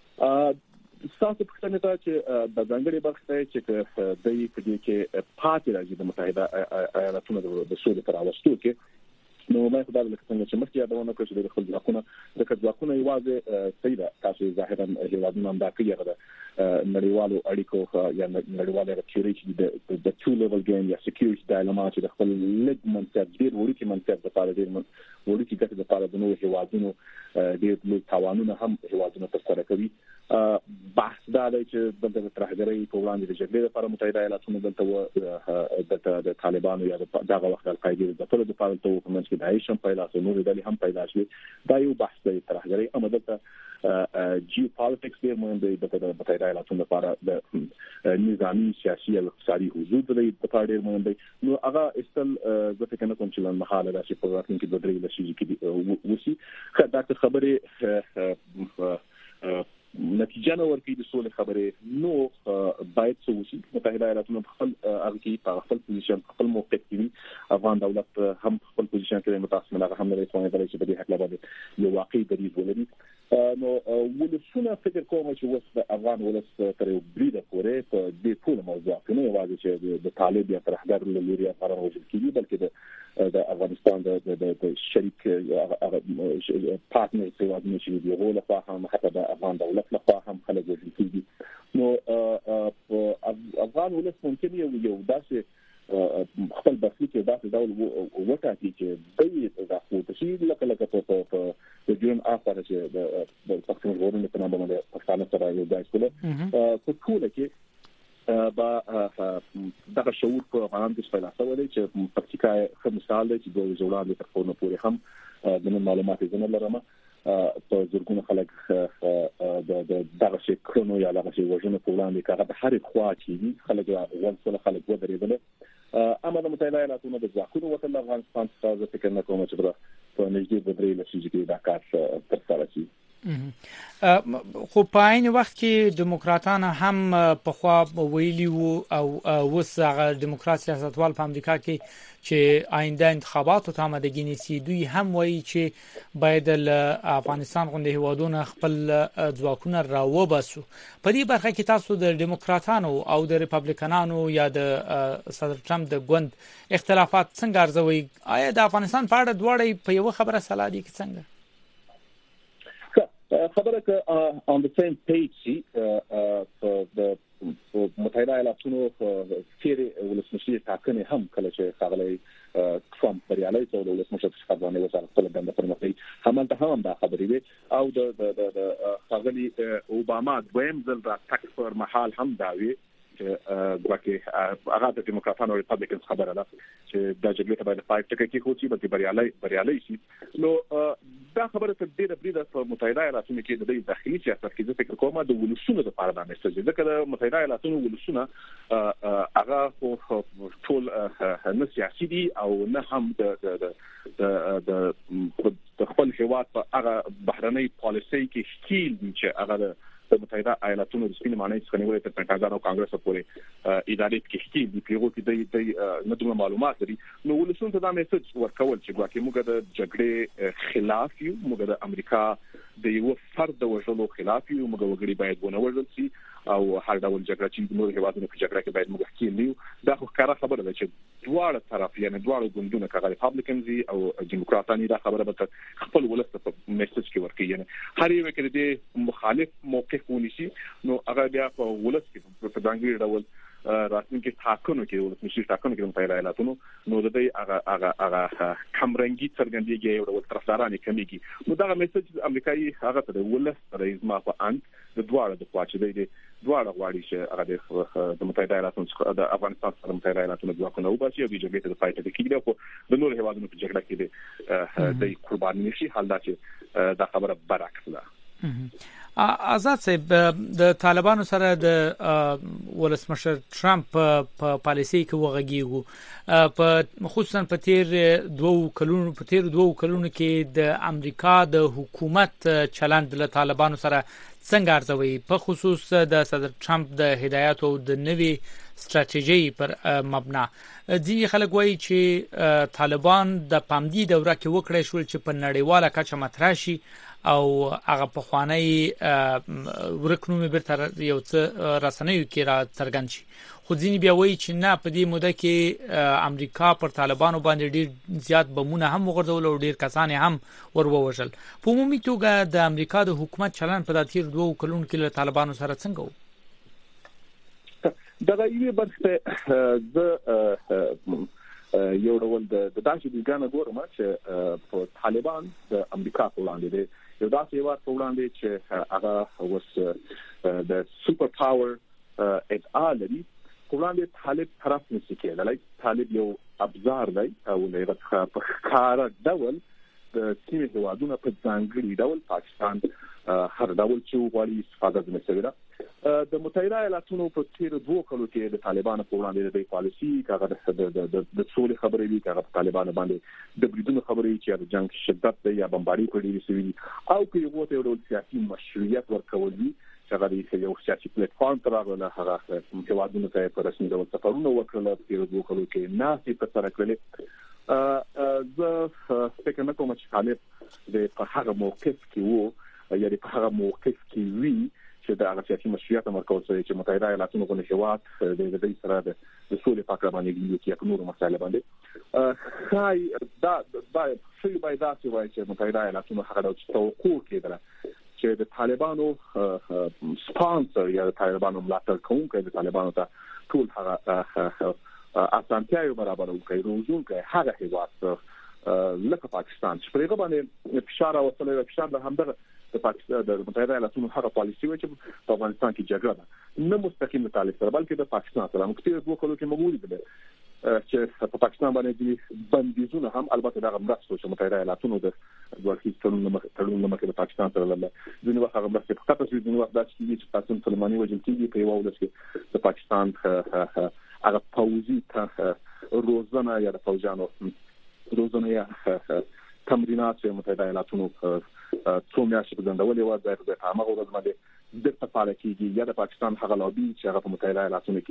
ساسو پښتنه ته چې د ځانګړي برخه چې د دې په دې کې پاتې راځي د متحده ایالاتونو د سولې تر راوستو کې. نو ما خدای له څنګه چې مخکې یادونه کړې چې د خپل ځواکونه د ځواکونه یوازې سیده تاسو ظاهرا هیوادونه هم دا کوي د نړیوالو اړیکو یا نړیوالو سکیورټي د د ټو لیول ګیم یا سکیورټي ډایلما چې د خپل لګ منځ ډیر وړي کې منځ د پاره ډیر وړي کې ګټه د پاره د نوو هیوادونو ډیر لوی تاوانونه هم هیوادونه تر کوي. بحث دا دی چې د ترهګرۍ په وړاندې د جګړې لپاره متحده ایالاتونو دلته د طالبانو یا دغه وخت د القاعده د ټولو د پاره ته کومنټ کې دایښ هم پیدا شو، نور ډلې هم پیدا شوې. دا یو بحث دی ترهګرۍ هم دلته جیو پالیټکس ډیر مهم دی د متحده ایالاتونو لپاره د نظامی سیاسي او اقتصادي حضور د لپاره ډیر مهم دی. نو هغه استل د فکر نه کوم چې لن محاله ده چې په راتلونکي کې د درې لشي کې وسی دا خبره نتیجه نه ورکړي د سولې خبرې. نو باید څه وشي متحده ایالاتونو خپل هغه کې په خپل پوزیشن خپل موقف کې افغان دولت هم خپل پوزیشن کې متاسفانه هغه هم نه کوي چې په دې حق لپاره یو واقعي دلیل ولري. نو ولسونه فکر کوم چې وس د افغان ولس تر یو بریده پورې په دې ټول موضوع کې نه یوازې چې د طالب یا ترهګر له لوري افغان وژل کیږي بلکې د د افغانستان د د شریک پارتنر هیوادونو چې دی غوړه په هم حتی د افغان دولت لخوا هم خلک وژل کیږي. نو افغان ولس ممکن یو یو داسې خپل بحثي کې داسې ډول وټاکي چې د دغه تشکیل لکه لکه په د جون افر چې د پښتون ژغورنې په نامه باندې پښتانه سره یو ځای کول په ټول کې با دغه شعور په افغان کې پیدا شوی چې پکتیکا ښه مثال دی چې د وزولان تر خونه پورې هم د معلومات زنه لرمه په زرګونه خلک د دغه شي کړنو یا دغه شي وژنو په وړاندې کاغه د هر خوا کې خلک ورسره خلک ودرېدل. اما د متحده ایالاتونو د ځواکونو وتل افغانستان څخه فکر نه کوم چې په نږدې بدرې لشي چې دا کار تر سره شي. خو په عین وخت کې دیموکراتان هم په خوا ویلي وو او وس هغه دیموکرات سیاستوال په امریکا کې چې آینده انتخاباتو ته آمادګي نیسي دوی هم وایي چې باید له افغانستان غونډه هیوادونه خپل ځواکونه راوباسو. په دې برخه کې تاسو د دیموکراتانو او د ریپابلیکانانو یا د صدر ټرمپ د ګوند اختلافات څنګه ارزوي؟ آیا د افغانستان په اړه دواړه په یو خبره سلا دي کې څنګه؟ خبره که on the same page شي د متحده ایالاتونو فیر ولسمشر ټاکنې هم کله چې ښاغلی ټرمپ بریالی شو د ولسمشر څخه باندې وسره خپل دنده پرمخې همالته هم دا خبرې وي او د د ښاغلی اوباما دویم ځل را تک پر محل هم دا وی چې هغه د دیموکراتانو او ریپابلیکنز خبره ده چې د جګړې په اړه فایټ ټکي کې خوشي بلکې بریالي بریالي شي. نو دا خبره تر ډیره بریده په متحده ایالاتونو کې د داخلي سیاست کې د فکر کومه د ولسونو لپاره د نشته ځکه د متحده ایالاتونو ولسونه هغه ټول نه سیاسي دي او نه هم د د د خپل هیواد په هغه بهرنۍ پالیسي کې شکیل دي چې هغه د متحده ایالاتونو د سپین معنی څخه نیولې تر پنټاګان او کانګرس پورې ادارې کې شکیل دي پیغو کې د نه دوه معلومات لري. نو ولسونو ته دا میسج ورکول چې ګواکې موږ د جګړې خلاف یو، موږ د امریکا د یو فرد وژلو خلاف یو، موږ وګړي باید ونه وژل شي او هر ډول جګړه چې نور هیوادونو په جګړه کې باید موږ حکیم نیو. دا خو کاره خبره ده چې دواړه طرف یعنی دواړه ګوندونه کغه ریپابلیکنز او دیموکراتان دا خبره به خپل ولست په میسج کې ورکړي یعنی هر یو کې د مخالف موقف ونیسي. نو هغه بیا په ولست کې په ځانګړي ډول راتلونکي ټاکنو کې ولسمشر ټاکنو کې متحده ایالاتونو نو د دې هغه هغه هغه کمرنګي څرګندېږي یو ډول طرفداران کمیږي نو دا میسج امریکایي هغه ته ولس رئیس ما په ان د دواړو د پاتې دی دواړه غواړي چې هغه د متحده ایالاتونو د افغانستان سره متحده ایالاتونو د واکونو وباسي او د جګړې ته د پایته کېږي خو د نور هیوادونو په جګړه کې د قرباني نشي حال دا چې دا خبره برعکس ده. آزاد صاحب د طالبانو سره د ولسمشر ټرمپ په پالیسي کې وغږیږي په خصوصا په تیر دوه کلونو په تیر دوه کلونو کې د امریکا د حکومت چلند له طالبانو سره څنګه ارزوي په خصوص د صدر ټرمپ د هدایت او د نوي ستراتیژي پر مبنا. ځینې خلک وایي چې طالبان د پامدي دوره کې وکړې شول چې په نړیواله کچه مطرح شي او هغه په خوانی ورکنومي برته یو څه رسنیو کې را څرګند شي خو ځینې بیا وایي چې نه په دې موده کې امریکا پر طالبانو باندې ډیر زیات بمونه هم وغورځول او ډیر کسان هم ورووژل. په عمومي توګه د امریکا د حکومت چلن په داتیر دوه کلونو کې له طالبانو سره څنګه و؟ دا یوه برخه د یو ډول د داسې دیګانه ګورم چې په طالبان د امریکا په وړاندې دی یو داسې یو په وړاندې چې هغه وس د سوپر پاور ادعا لري په وړاندې طالب طرف نشي کېدلای. طالب یو ابزار دی او له په کار ډول د سیمې هیوادونو په ځانګړي ډول پاکستان هر ډول چې غواړي استفاده وکړي ده. د متحده ایالاتونو په تیر دوه کلو کې د طالبانو په وړاندې د پالیسي کاغه د د څولې خبرې وی کاغه طالبانو باندې د بریدونو خبرې چې د جنگ شدت دی یا بمباري کړي وي او کې یو ته یو سیاسي مشروعیت ورکول دي چې هغه یو سیاسي پلیټ فارم تر هغه هغه هیوادونو ته په رسمي ډول سفرونه وکړل په تیر دوه کلو کې ناسي په سره کړل. زه فکر نه کوم چې طالب د په هغه موقف کې وو یا د په هغه موقف کې وی چې د هغه سیاسي مشروعیت مرکز چې متحده ایالاتونو په نشوات د دې سره د سولې پاکه باندې کېږي چې نور مسایل باندې خای دا دا شی باید تاسو وایي چې متحده ایالاتونو هغه د توقع کېدل چې د طالبانو سپانسر یا د طالبانو ملاتړ کوونکي د طالبانو ته ټول هغه اسانتیاوي برابر وکړي روزون کوي هغه هیواد لکه پاکستان چې پرېغه باندې فشار او وسله فشار د همدغه د پاکستان د متحده ایالاتونو هغه پالیسي و چې په افغانستان کې جګړه ده نه مستقیم د طالب سره بلکې د پاکستان سره مختلف دوه کلو کې موجود دي چې په پاکستان باندې بندیزونه هم البته دغه مرسته چې متحده ایالاتونو د ورکی تړون تړون مکه د پاکستان سره لرله ځینې وخت هغه مرسته په تاسو ځینې وخت داسې کیږي چې قاسم سلیماني وجل کیږي په یو ولس کې د پاکستان هغه پوځي ته روزنه یا د فوجانو روزنه یا تمرینات چې متحده ایالاتونو څو میاشتې په ځندولې و د هغه ورځ باندې د تفاعل کېږي یا د پاکستان هغه لابي چې هغه په متحده ایالاتونو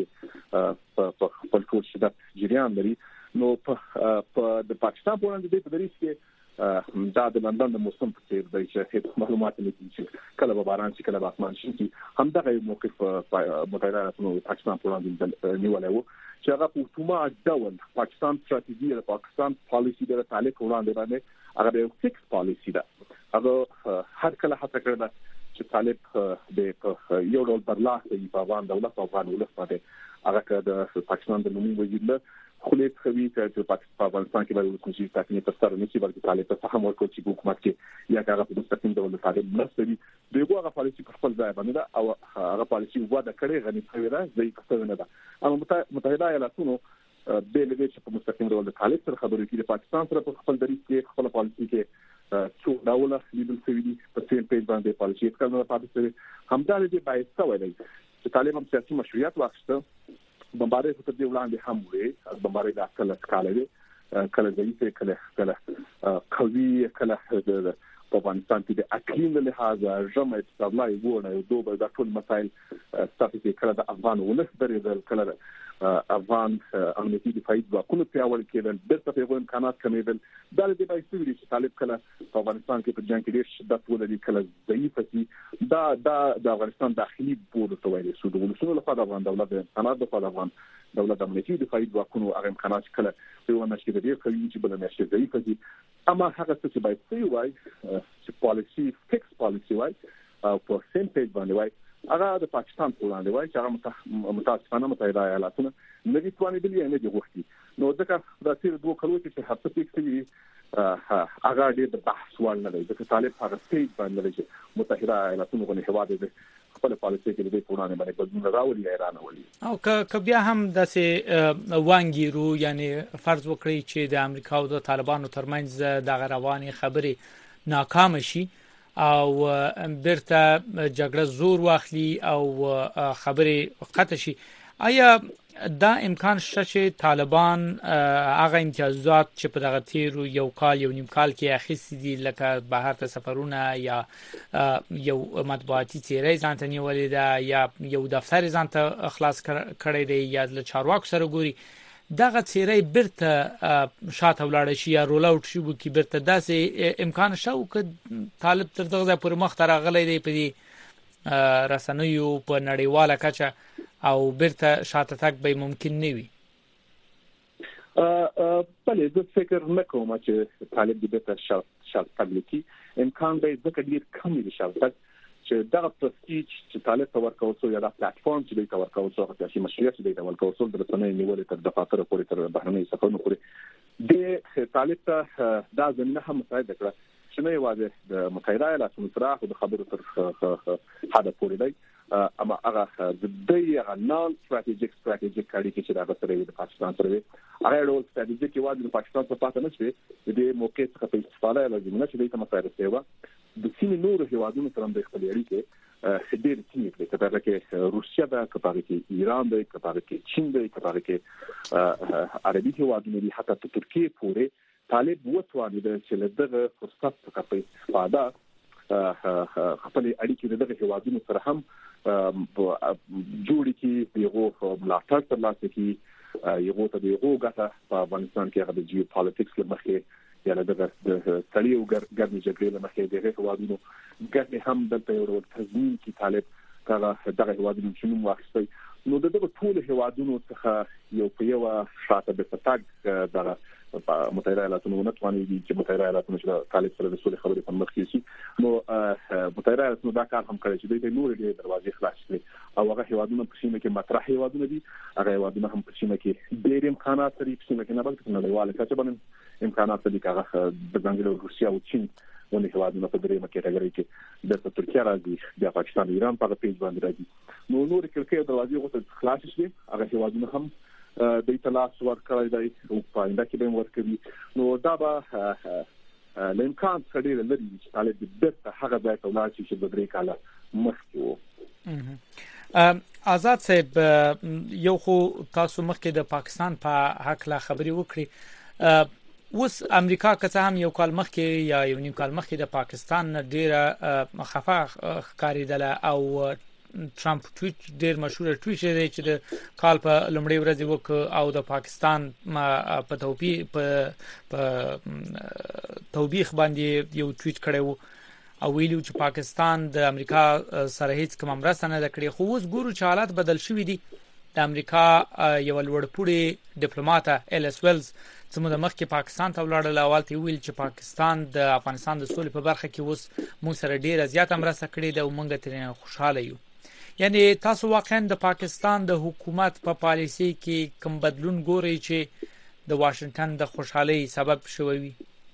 کې په خپل ټول شدت جریان لري نو په د پاکستان په وړاندې په دریس کې دا د لندن د موسم په څیر دی چې معلومات نه کیږي کله به باران شي کله به اسمان شي هم دغه موقف متحده ایالاتونو پاکستان په وړاندې نیولای وو چې هغه په اتومات ډول پاکستان ستراتیژي د پاکستان پالیسي د طالب وړاندې باندې هغه یو فکس پالیسي ده هغه هر کله هڅه کړې چې طالب د یو ډول برلاستي په افغان دولت او افغان ولس باندې هغه د پاکستان د نومي وزیر له خلیت خوي چې په افغانستان کې باید ولسمشر ټاکنې تر سره نشي بلکې طالب ته فهم ورکړي چې حکومت کې یا هغه په مستقیم ډول د طالب مرستي دغه هغه پالیسي په خپل ځای باندې ده او هغه پالیسي وعده کړې غني شوی ده ځای په نه ده اما متحده ایالاتونو د لږ چې په مستقیم ډول د طالب سره خبرې کوي د پاکستان سره په خپل دریس کې خپل پالیسي کې څو ډول لیدل شوی دي په سیم پیج باندې پالیسي ښکارنه پاتې شوی همدا دې باید څه وایي چې طالب هم سیاسي مشروعیت واخیسته بمباري په دې وړاندې هم وې بمباري د اصل سکاله دی کله ځای کله کله قوي کله په افغانستان کې د اقلیم له لحاظه جمع استابلای وونه یو دوه د ټول مسایل ستاسو کله د افغان ولس درې کله افغان امنیتي دفاعي ځواکونو پیاوړي کېدل د څه په امکانات کمیدل دا د دې باید چې طالب کله په افغانستان کې په جنگ کې ډېر شدت ولري کله ضعیف شي دا دا د افغانستان داخلي بورډ ته وایي چې د ولسونو لپاره د افغان دولت د امنیت لپاره افغان دولت امنیتي دفاعي ځواکونو هغه امکانات کله په ونه شي د دې کوي چې بل نه شي ضعیف شي اما هغه څه چې باید وایي چې پالیسي فکس پالیسي وایي او په سیم پیج باندې وایي هغه د پاکستان په وړاندې وایي چې هغه متاسفانه متحده ایالاتونه نه دي توانېدلي نه دي غوښتي. نو ځکه د تیر دوه کلو کې هڅه وکړي هغه د بحث وړ نه دی ځکه طالب هغه سټیج باندې لري چې متحده ایالاتونه غوښتي هواد دي خپل پالیسي کې د پرونه باندې بدلون راولي ایران ولي او ک بیا هم د سه وانګیرو یعنی فرض وکړي چې د امریکا او د طالبانو ترمنځ د غرواني خبرې ناکام شي او برته جګړه زور واخلي او خبرې قطع شي، آیا دا امکان شته چې طالبان هغه امتیازات چې په دغه تیر یو کال یو نیم کال کې اخیستي دي لکه بهر ته سفرونه یا یو مطبوعاتي څیرې ځان ته نیولې ده یا یو دفتر ځان ته خلاص کړی دی یا له چارواکو سره ګوري دغه څیرې برته شاته ولاړ شي یا رول اوټ شي وکي برته داسې امکان شو چې طالب تر دغه پر مخ تر غلې دی په دې رسنیو په نړیواله کچه او برته شاته تک به ممکن نه وي؟ ا بلې زه فکر نه کوم چې طالب دې برته شاته تګ امکان به ځکه ډیر کم دي شاته تک چې دغه پرستیج چې طالب ته ورکول شو یا د پلیټفارم چې دوی ته ورکول شو چې مشروعیت دوی ته ورکول شو د رسنۍ نیولې تر دفاتر پورې تر بهرنۍ سفرونو پورې د طالب ته دا زمينه هم مساعده کړه چې نه یوازې د متحده ایالاتونو سره خو د خبرو تر حد پورې دی اما هغه د دې نان استراتیژیک استراتیژیک اړیکې چې دا سره د پاکستان سره هغه ډول استراتیژیک یوازې د پاکستان څخه پاتې نه شي د دې موقع څخه په استفاده لازم نه چې د مسایلو سیوا د سیمې نورو هیوادونو سره د خپل اړیکې ډېر ټینګ کړي کله چې روسیا دا کپاره کې ایران دی کپاره کې چین دی کپاره کې عربي هیوادونو دي حتی ترکیه پورې طالب وتوانید چې له دغه فرصت څخه په استفاده خپل اړیکې دغه هیوادونو سره هم جوړی کی یو ملاتړ تر لاسه کی یو ته یو غته په افغانستان کې هغه د جیو پالیټکس لمخې یا دغه د تړیو ګرمي جګړې لمخې دغه هیوادونو ګټه هم د یو تضمین کی طالب هغه دغه هیوادونو چې نوم واخیستی نو دغه ټول هیوادونو څخه یو په یو شاته به فتاګ دغه متحده ایالاتونو نه تواني دي چې متحده ایالاتونو چې طالب سره د سولې خبرې په مخ کې شي نو متحده ایالاتونو دا کار هم کړی چې د نور ډېر دروازې خلاص کړي او هغه هیوادونو په سیمه کې مطرح هیوادونه دي هغه هیوادونه هم په سیمه کې ډېر امکانات لري په سیمه کې نه بلکې نړیواله کچه باندې امکانات لري هغه د ځانګړي روسیا او چین ونې هیوادونه په درېمه کټګوري کې د ترکیه راځي د پاکستان ایران په پیج باندې راځي نو نور کړکۍ دروازې غوښتل خلاص شي هغه هیوادونه هم د اطلاعات ورکړی دی او په انده کې به ورکړي نو دا به لمکان څخه لري چې طالب د بیرته هغه ځای ته ولاړ شي چې د درې کاله مخکې وو. آزاد صاحب یو خو تاسو مخکې د پاکستان په حق لا خبري وکړي اوس امریکا که څه هم یو کال مخکې یا یو نیم کال مخکې د پاکستان ډیره خفه ښکارېدله او ټرمپ ټویټ ډیر مشهور ټویټ دی چې د کال په لومړۍ ورځ وک او د پاکستان په توبې په توبېخ باندې یو ټویټ کړو او ویلو چې پاکستان د امریکا سره هیڅ کوم مرسته نه کړې خو اوس ګورو چې حالات بدل شوي دي د امریکا یو لوړپوړي ډیپلوماټ ایل اس ویلز چې موږ مخکې پاکستان ته ولاړل اول ته ویل چې پاکستان د افغانستان د سولې په برخه کې اوس موږ سره ډیره زیاته مرسته کړې ده او موږ ترې خوشاله یو. یعنی تاسو واقعا د پاکستان د حکومت په پالیسي کې کوم بدلون ګورئ چې د واشنگټن د خوشحالي سبب شوی؟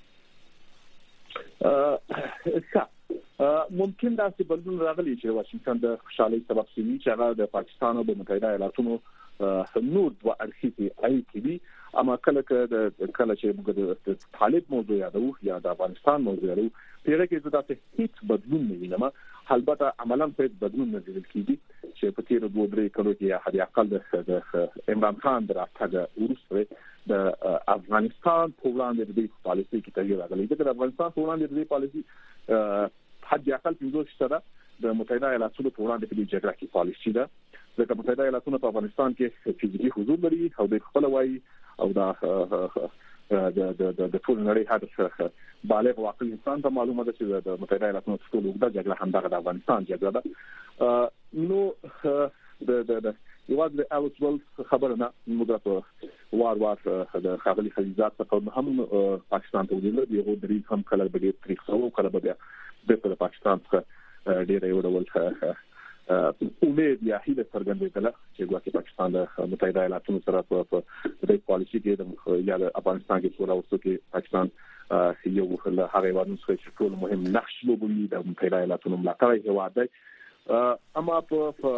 ممکن دا چې بدلون راغلی چې واشنگټن د خوشحالي سبب شوی چې هغه د پاکستان او د متحده ایالاتونو نور دوه اړخي اړیکې دي اما کله کله کله چې موږ د طالب موضوع یادو یا د افغانستان موضوع یادو پیره کې زړه ته هیڅ بدلون نه وینم البته عملاً په بدلون نه دي کېږي چې په تیر دوه درې کلو کې هغه اقل د عمران خان درافته ورسره د افغانستان په وړاندې د پالیسي کې تغیر راغلی د افغانستان په وړاندې د پالیسي حد اقل پنځه سره د متحده ایالاتونو په وړاندې د جګړه کې پالیسي ده د متحده ایالاتونو په افغانستان کې فزیکي حضور لري او د خپل وایي او دا د د د ټول نړۍ هدف بالغ واقعي انسان ته معلومه ده چې د متحده ایالاتونو ټول وګړه جګړه هم د افغانستان جګړه ده نو د د د یوازې د اوټول خبره نه موږ په وار وار د خاغلی خلیزات څخه هم پاکستان ته ودیل دی یو درې هم کله به تاریخ سره کله به د پاکستان څخه ډیره یو ډول امید یا هیله څرګندېدله چې ګواکې پاکستان د متحده ایالاتونو سره په دې پالیسي کې د یا د افغانستان کې ټول اوسو کې پاکستان یو له هغه وادي چې ټول مهم نقش لوبوي د متحده ایالاتونو ملاتړ هیواد دی اما په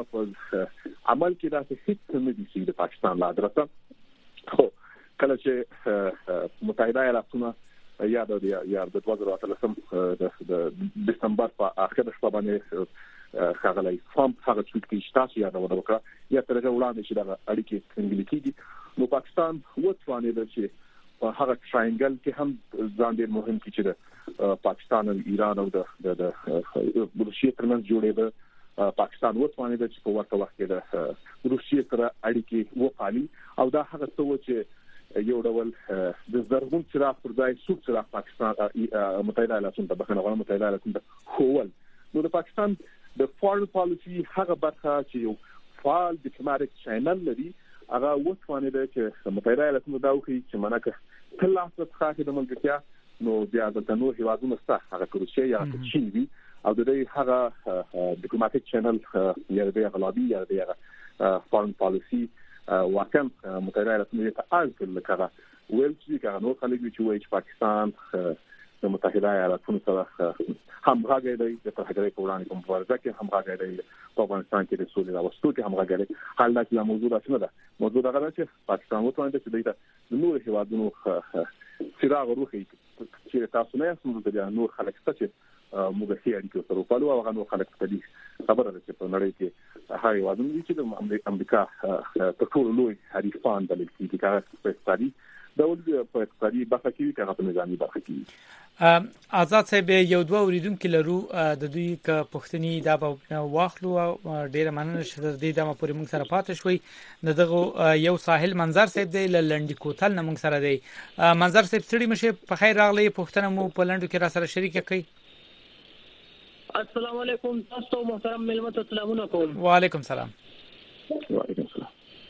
عمل کې دا هیڅ نه دي چې د پاکستان لا درته خو کله چې متحده ایالاتونو یا د یا د دوه زره اتلسم د دسمبر په اخر شپه باندې خغلای فهم هغه څوک چې تاسو یاد وکړه یا ترغه وړاندې چې دا اړیکې څنګه کیږي نو پاکستان وڅوانه د چې په هغه ټراینګل کې هم ځان ډېر مهم کی چې د پاکستان او ایران او د د روسیې ترمنځ جوړېده پاکستان وڅوانه د چې په ورته وخت کې د روسیې سره اړیکې وپالي او دا هغه څه چې یو ډول د زرغون چراغ پر ځای سوق چراغ پاکستان متحده ایالاتونو ته بخنه غواړي متحده ایالاتونو ته هول نو د پاکستان د فورن پالیسي هغه برخه چې یو فعال ډیپلوماټیک چینل لري هغه وڅوانه ده چې متحده ایالاتونو دا وکړي چې منکه کله څه د ملګرتیا نو بیا د نور هیوادونو سره هغه روسیه یا چین وي او د دې هغه ډیپلوماټیک چینل یا د غلابي یا د فورن پالیسي واکم متحده ایالاتونو ته اړ لکه ویل چې هغه نور خلک چې وایي چې پاکستان د متحده ایالاتونو سره همغږی دی د ترهګرۍ په وړاندې کوم مبارزه کې همغږی دی په افغانستان کې د سولې راوستلو کې همغږی دی حال دا چې موضوع راځي نه ده موضوع دا غواړي چې پاکستان وتواني چې د نور هیوادونو څراغ روخي چې تاسو نه یاست د نور خلک څه موږ هي اړیکې سره په لور هغه نور خلک په دې خبره ده چې په نړۍ کې هغه وادي چې د امریکا په ټول لوی حریفان د لیکي کارت په استادي دا ول په استادي برخه کې کارت نظامی برخه کې آزاد صاحب یو دوه اوریدونکو لرو د دوی ک پښتني دا په واخلو ډیره مننه شته د دې د پورې موږ سره پاتې شوي دغه یو ساحل منظر صاحب دی لنډی کوتل نه موږ سره دی منظر صاحب ستړي مشه په خیر راغلی پښتنه مو په لنډو کې را سره شریک کړئ السلام علیکم تاسو محترم ملمت السلام علیکم وعلیکم السلام وعلیکم السلام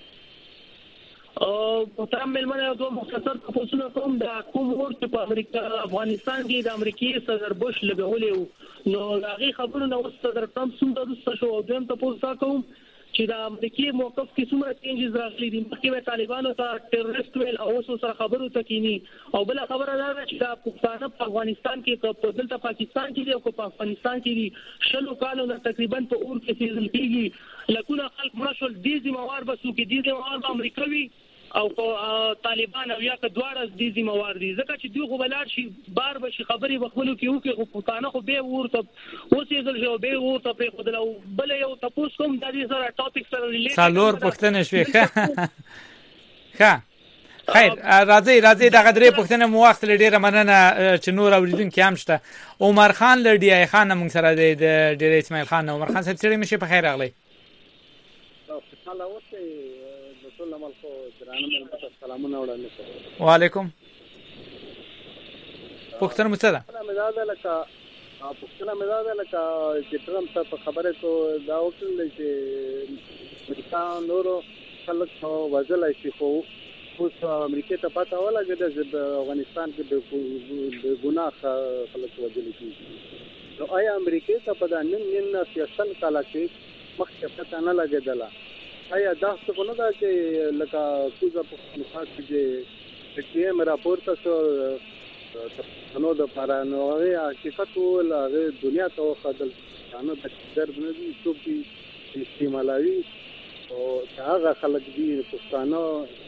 او محترم ملمت یو مختصر تاسو کوم د کوم ورته په امریکا افغانستان کې د امریکای صدر بوش لګولې نو هغه خبرونه نو صدر ټرمپ څنګه د شو دیم تاسو کوم چې د امریکای موقف کې څومره چینجز راغلي دي مخکې طالبانو ته ټیرریست ویل او اوس سره خبرو ته کینی او بل خبره دا چې د پاکستان په افغانستان کې په دلته پاکستان کې او په افغانستان کې شلو کالو نه تقریبا په اور کې فیصل کیږي لکه خلک مشول دي زموار بسو کې دي زموار امریکاوي او طالبان او یا که دواړه د دې موارد دي ځکه چې دوی خو بلار شي بار به شي خبري بخولو کې او کې پښتانه خو به ورته اوسې ځل جو به ورته په خدای او بل یو تاسو کوم د دې سره ټاپک سره ریلیټ څلور پښتنه شوي ښه خیر راځي راځي دغه درې پښتنه مو وخت لري مننه چې نور اوریدونکو هم شته عمر خان لړدی ای خان موږ سره دی د ډیر اسماعیل خان عمر خان صاحب سره مشه په خیر راغلی وعلیکم پښتنه مستدا مزاده لکه پښتنه مزاده لکه چې ټرمپ ته په خبره کو دا وکړل چې امریکا نورو خلک وځلای شي خو اوس امریکا ته پاتہ ولګید چې افغانستان کې د ګناه خلک وځل کیږي نو آیا امریکا ته په دانن نن سیاست کاله کې مخکې پاتہ نه لګیدله آیا دا څه نه دا چې لکه کوزه په مخاط کې چې مې راپورته شو نو د پرانو هغه حقیقت ول هغه دنیا ته خدل نو د درد نه دي چې استعمالوي او هغه خلک دي پښتانه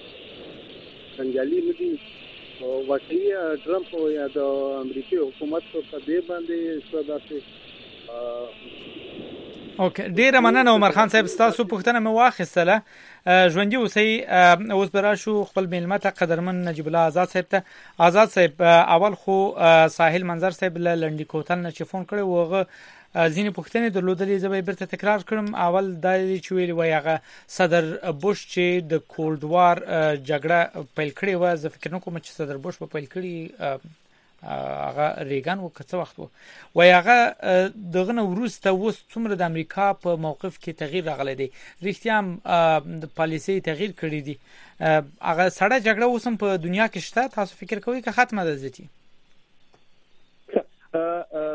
څنګه دي او واقعي ټرمپ یا د امریکای حکومت په دې باندې څه داسې اوکې ډیره مننه عمر خان صاحب تاسو پوښتنه مې واخیستله ژوندۍ اوسئ اوس برا شو خپل ملمت قدرمن نجیب الله آزاد صاحب ته آزاد صاحب اول خو ساحل منظر صاحب لنډی کوتل نه چې فون کړی وغه ځینې پوښتنې درلودلې زه به بیرته تکرار کړم اول دا چې ویل وای هغه صدر بوش چې د کولډ وار جګړه پیل کړې و زه فکر نه کوم چې صدر بوش په پیل کړی هغه ریګان وکړ وخت و وای هغه دغه نو وروسته وس څومره د امریکا په موقف کې تغییر راغلی دی رښتیا د پالیسي تغییر کړی دی هغه سړه جګړه اوس هم په دنیا کې شته تاسو فکر کوئ که ختمه ده ځتی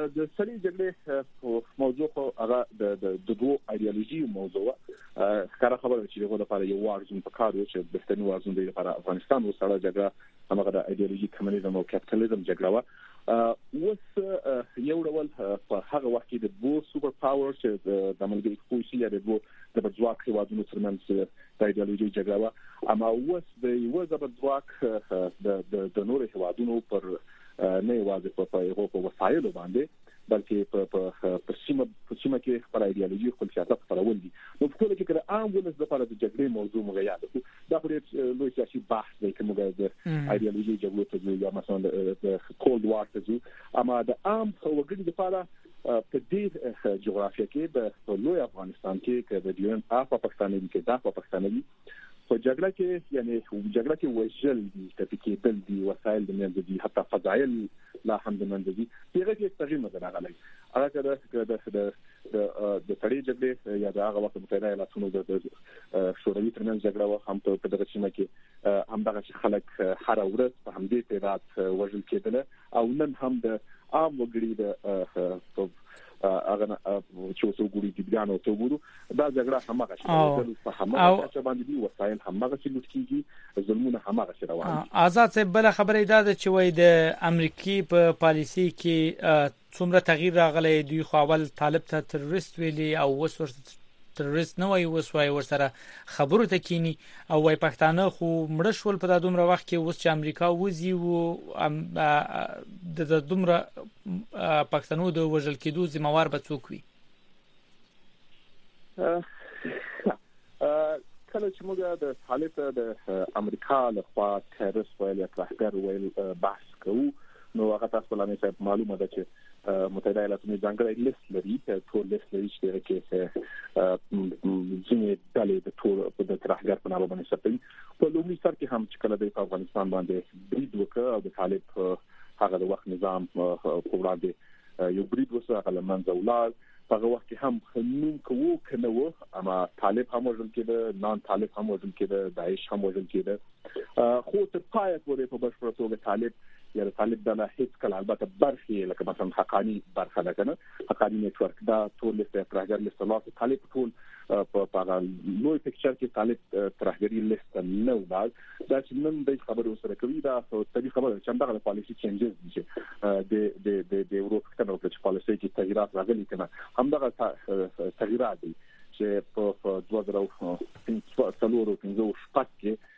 د سړي جګړې موضوع خو هغه د د دوه ایديولوژي موضوع ښکاره خبره چې دغه لپاره یو وارزون په کار و چې د ستنې وارزون دی لپاره افغانستان وسره جګړه هغه د ایديولوژي کمونیزم او کاپټالیزم جګړه و اوس یو ډول په هغه وخت کې د دوه سوپر پاور چې د ملګری کوشي یا د دوه د بځواک هیوادونو ترمنځ د ایديولوژي جګړه و اما اوس د یو ځبځواک د د نور هیوادونو پر نه یوازې په یو په وسایلو باندې بلکې په په سیمه په سیمه کې خپل ایديولوژي خپل سیاست خپلول دي نو په ټول کې کړه عام ولس د لپاره د جګړې موضوع موږ یاد کړو دا په لوی سیاسي بحث دی چې موږ د ایديولوژي جګړو ته ځو یا مثلا د کولد وار ته ځو اما د عام وګړي لپاره په دې جغرافیه کې د لوی افغانستان کې د دیون اف پاکستاني کې دا پاکستاني په جګړه کې یعنی جګړه کې وژل دي تفکیک دل دي وسایل د منځ دي حتی فضایل لا هم د منځ دي هغه کې تغیر مزه راغلی هغه د د د تړي جګړه یا د هغه وخت متحده ایالاتونو د شوروي ترمنځ جګړه و هم په دغه سیمه کې هم دغه خلک هر ورځ په همدې تعداد وژل کېدل او نن هم د عام وګړي د اغه چې اوسو ګوري د بیانو ته ګورو دا جګړه همغه شي په همغه چې باندې دی وسایل همغه چې لوټ کیږي ظلمونه همغه چې روان دي آزاد صاحب بل خبره ده چې وای د امریکای په پالیسي کې څومره تغییر راغلی دی خو اول طالب ته تروریست ویلي او وس ورته تروریست نه وای وس وای ورسره خبرو ته کینی او وای پښتانه خو مړ شول په دومره وخت کې اوس چې امریکا وزي او د دومره پښتنو د وژل کېدو ذمہوار به څوک وي کله چې موږ د طالب د امریکا له خوا تروریست ویل یا ترهګر ویل بحث کوو نو هغه تاسو له مې معلومه ده چې متحده ایالاتونو ځانګړی لیست لري ټول لیست لري چې کې ځینې ډلې د ټول د ترهګر په نامه باندې شتوي په لومړي سر کې هم چې کله د افغانستان باندې برید وکړ او د طالب هغه د وخت نظام په وړاندې یو برید وسه هغه لمنځه ولاړ هغه وخت هم خنوم کوو کنه و اما طالب هم وژل کېده نان طالب هم وژل کېده داعش هم وژل کېده خو تر پایه پورې په بشپړه توګه طالب یا طالب د هیڅ کله البته برخه لکه مثلا حقانی برخه ده کنه حقانی نتورک دا ټول لیست ترهګر لیست الله طالب ټول په هغه لوی پکچر کې طالب ترهګری لیست نه وبال دا چې نن د خبرو سره کوي دا څه خبره چې دغه پالیسي چینجز دي د د د د اروپا کنه په پالیسي کې تغیرات راغلي کنه هم دغه تغیرات دي چې په دوه زره پنځه څلور او پنځه شپږ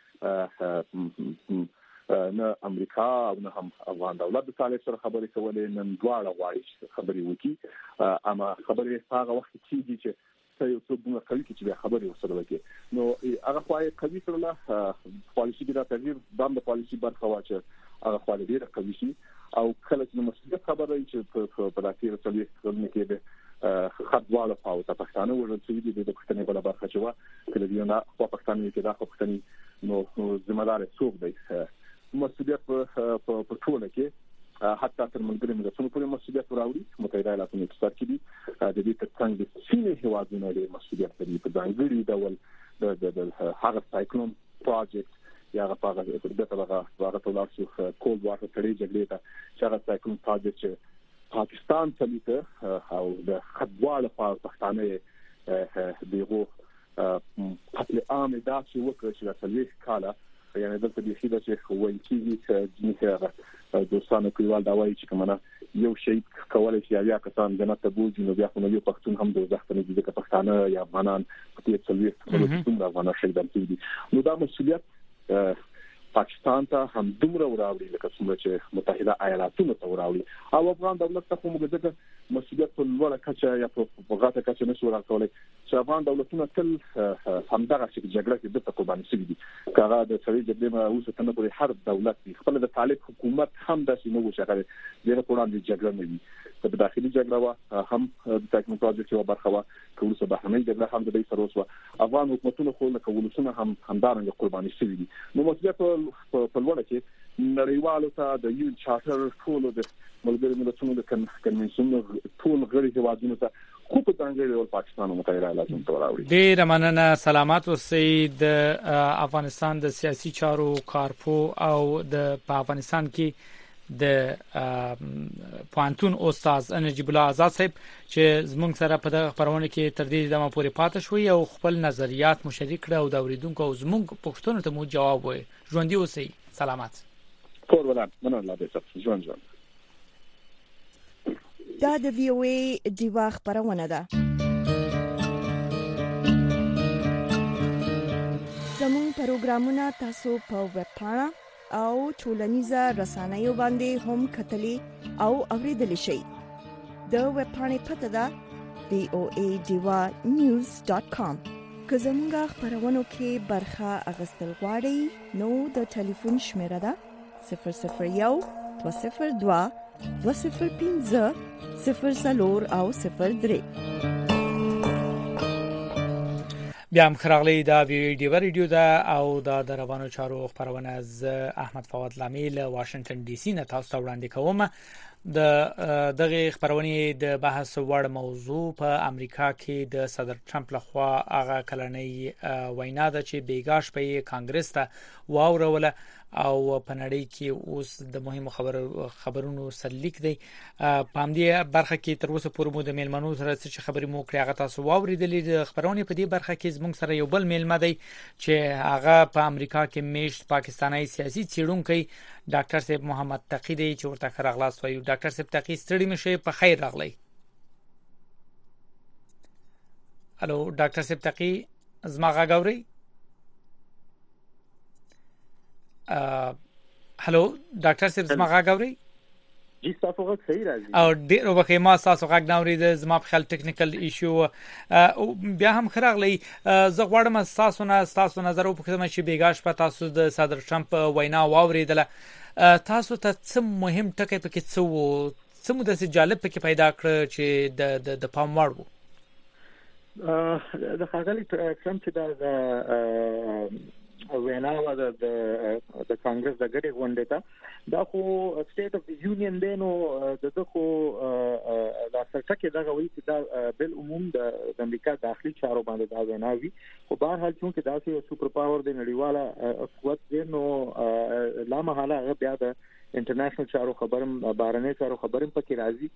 کې نه امریکا او نه هم افغان دولت د طالب سره خبرې کولې نن دواړه غواړي خبرې وکړي اما خبرې هغه وخت کېږي چې یو څه بونه کوي چې خبرې وسره وکړي نو هغه خواهي کوي سره لا پالیسي د تغییر د پالیسي برخه واچ هغه خواهي ډیره کوي او کله چې مسؤلیت خبره چې په داخله څلوي څلنه کې د خدواله او د پښتانه ورته دي د پښتنې بل برخه چې وا کله دی نه په پښتانه کې دا پښتني نو ذمہدار څوک دی مسؤلیت په ټوله کې حتی تر ملګری ملتونو پورې مسؤلیت راوړي متحده ایالاتونو په سر کې دي د دې ترڅنګ د سیمې هیوادونو لري مسؤلیت لري په ځانګړي ډول د د هغه سایکلون پروجیکټ یا هغه په دغه هغه هغه تلاسو کولد وار تړي جګړې ته چې هغه سایکلون پروجیکټ پاکستان ته او د خدواله په پښتانه دیغه قتل عام دا چې وکړي چې تلويخ کاله یعنی دلته د خیده چې وایي چې ځینې دوستانو کلیوال دا وایي چې کمنه یو شی کولای شي یا کسان جنت ته بوځي نو بیا خو نو یو پښتون هم د ځختنه دي چې پښتانه یا افغانان په دې څلوي څلوي افغانان شي دي نو دا مسؤلیت پاکستان ته هم دومره وراوړي لکه څنګه چې متحده ایالاتونو ته وراوړي او افغان دولت ته کومه ځکه مسؤلیت په لوړه کچه یا په غاټه کچه نشو راکولای چې افغان دولتونه تل همدغه چې جګړه کې د تقوبان سوي دي کاغه د سړي جګړې ما اوسه تنه پورې هر دولت دی خپل د طالب حکومت هم داسې نه و چې هغه ډیره وړاندې جګړه نه وي په داخلي جګړه وا هم د ټاکنو پروژې یو برخه وا کوم څه بهرنۍ جګړه هم د دې سره وسو افغان حکومتونو خو نه کولسونه هم همدارنګه قرباني شوي دي نو مسؤلیت په لوړه کې نړیوالو ته د یو چارټر ټول د ملګری ملتونو د کنونشن ټول غړي هیوادونو ته خو په څنګه ډول پاکستان او متحده ایالاتونو ته راوړي ډیر مننه سلامات اوسئ د افغانستان د سیاسي چارو کارپو او د په افغانستان کې د پوانتون استاد نجیب الله آزاد صاحب چې زمونږ سره په دغه خبرونه کې تر دې دمه پورې پاتې شوی او خپل نظریات مشارک کړه او د اوریدونکو او زمونږ پښتون ته مو جواب وایي. ژوندۍ اوسئ، سلامات. کور ولر مننه الله دې سره ژوند ژوند. دا د وی او ای دیوا خبرونه ده. زموږ پروګرامونه تاسو په ویب پاڼه او ټولنیزه رسنیو باندې هم کتلی او اوریدلی شئ. د ویب پاڼې پته ده وی او ای دیوا نیوز ډاټ کام. که زموږ خبرونو کې برخه اخیستل غواړئ نو د ټلیفون شمیره ده صفر صفر یو دوه صفر دوه دوه صفر پنځه صفر څلور او صفر درې. بیا هم خراغلی دا ویډیو ویډیو دا او دا د روانو چارو خبرونه از احمد فواد لامی له واشنگټن ډي سي نه تاسو ته وړاندې کوم. د دغه خبرونه د بحث وړ موضوع په امریکا کې د صدر ټرمپ لخوا هغه کلنۍ وینا ده چې بیګاش په کانګرس ته واوروله او په نړۍ کې اوس د مهمو خبرو خبرونو سرلیک دی. په همدې برخه کې تر اوسه پورې مو د میلمنو سره څه خبرې مو کړې هغه تاسو واوریدلې. د خبرونه په دې برخه کې زموږ سره یو بل میلمه دی چې هغه په امریکا کې میشت پاکستانی سیاسي څېړونکی ډاکټر صاحب محمد تقی دی چې ورته راغلاست وایو. ډاکټر صاحب تقی ستړي مشه، په خیر راغلی. الو ډاکټر صاحب تقی زما غږ اورئ؟ هلو ډاکټر صاحب زما غږ اورئ؟ جی تاسو غږ صحیح راځي. او ډیر وبخې ما تاسو غږ نه اورید، زما په خیال ټیکنیکل ایشو بیا هم خراغلی. زه غواړم تاسو نه تاسو نظر وکړم چې بیګاش په تاسو د صدر ټرمپ وینا واوریدله. تاسو ته څه مهم ټکی پکې څه وو، څه مو د جالب پکې پیدا کړ چې د د پام وړ وو؟ د ښاغلي ټرمپ چې د وینا و د د کانګرس د غړي غونډې ته دا خو سټیټ اف د یونین دی، نو دغه خو دا څرګه دا غوي چې دا بل عموم د امریکا داخلي چارو باندې دا وینا وی. خو بهر حال چې دا یو سپر پاور د نړیواله قوت دی، نو لا محاله بیا د انټرنیشنل چارو خبرم بهرنۍ چارو خبرم پکې راځي.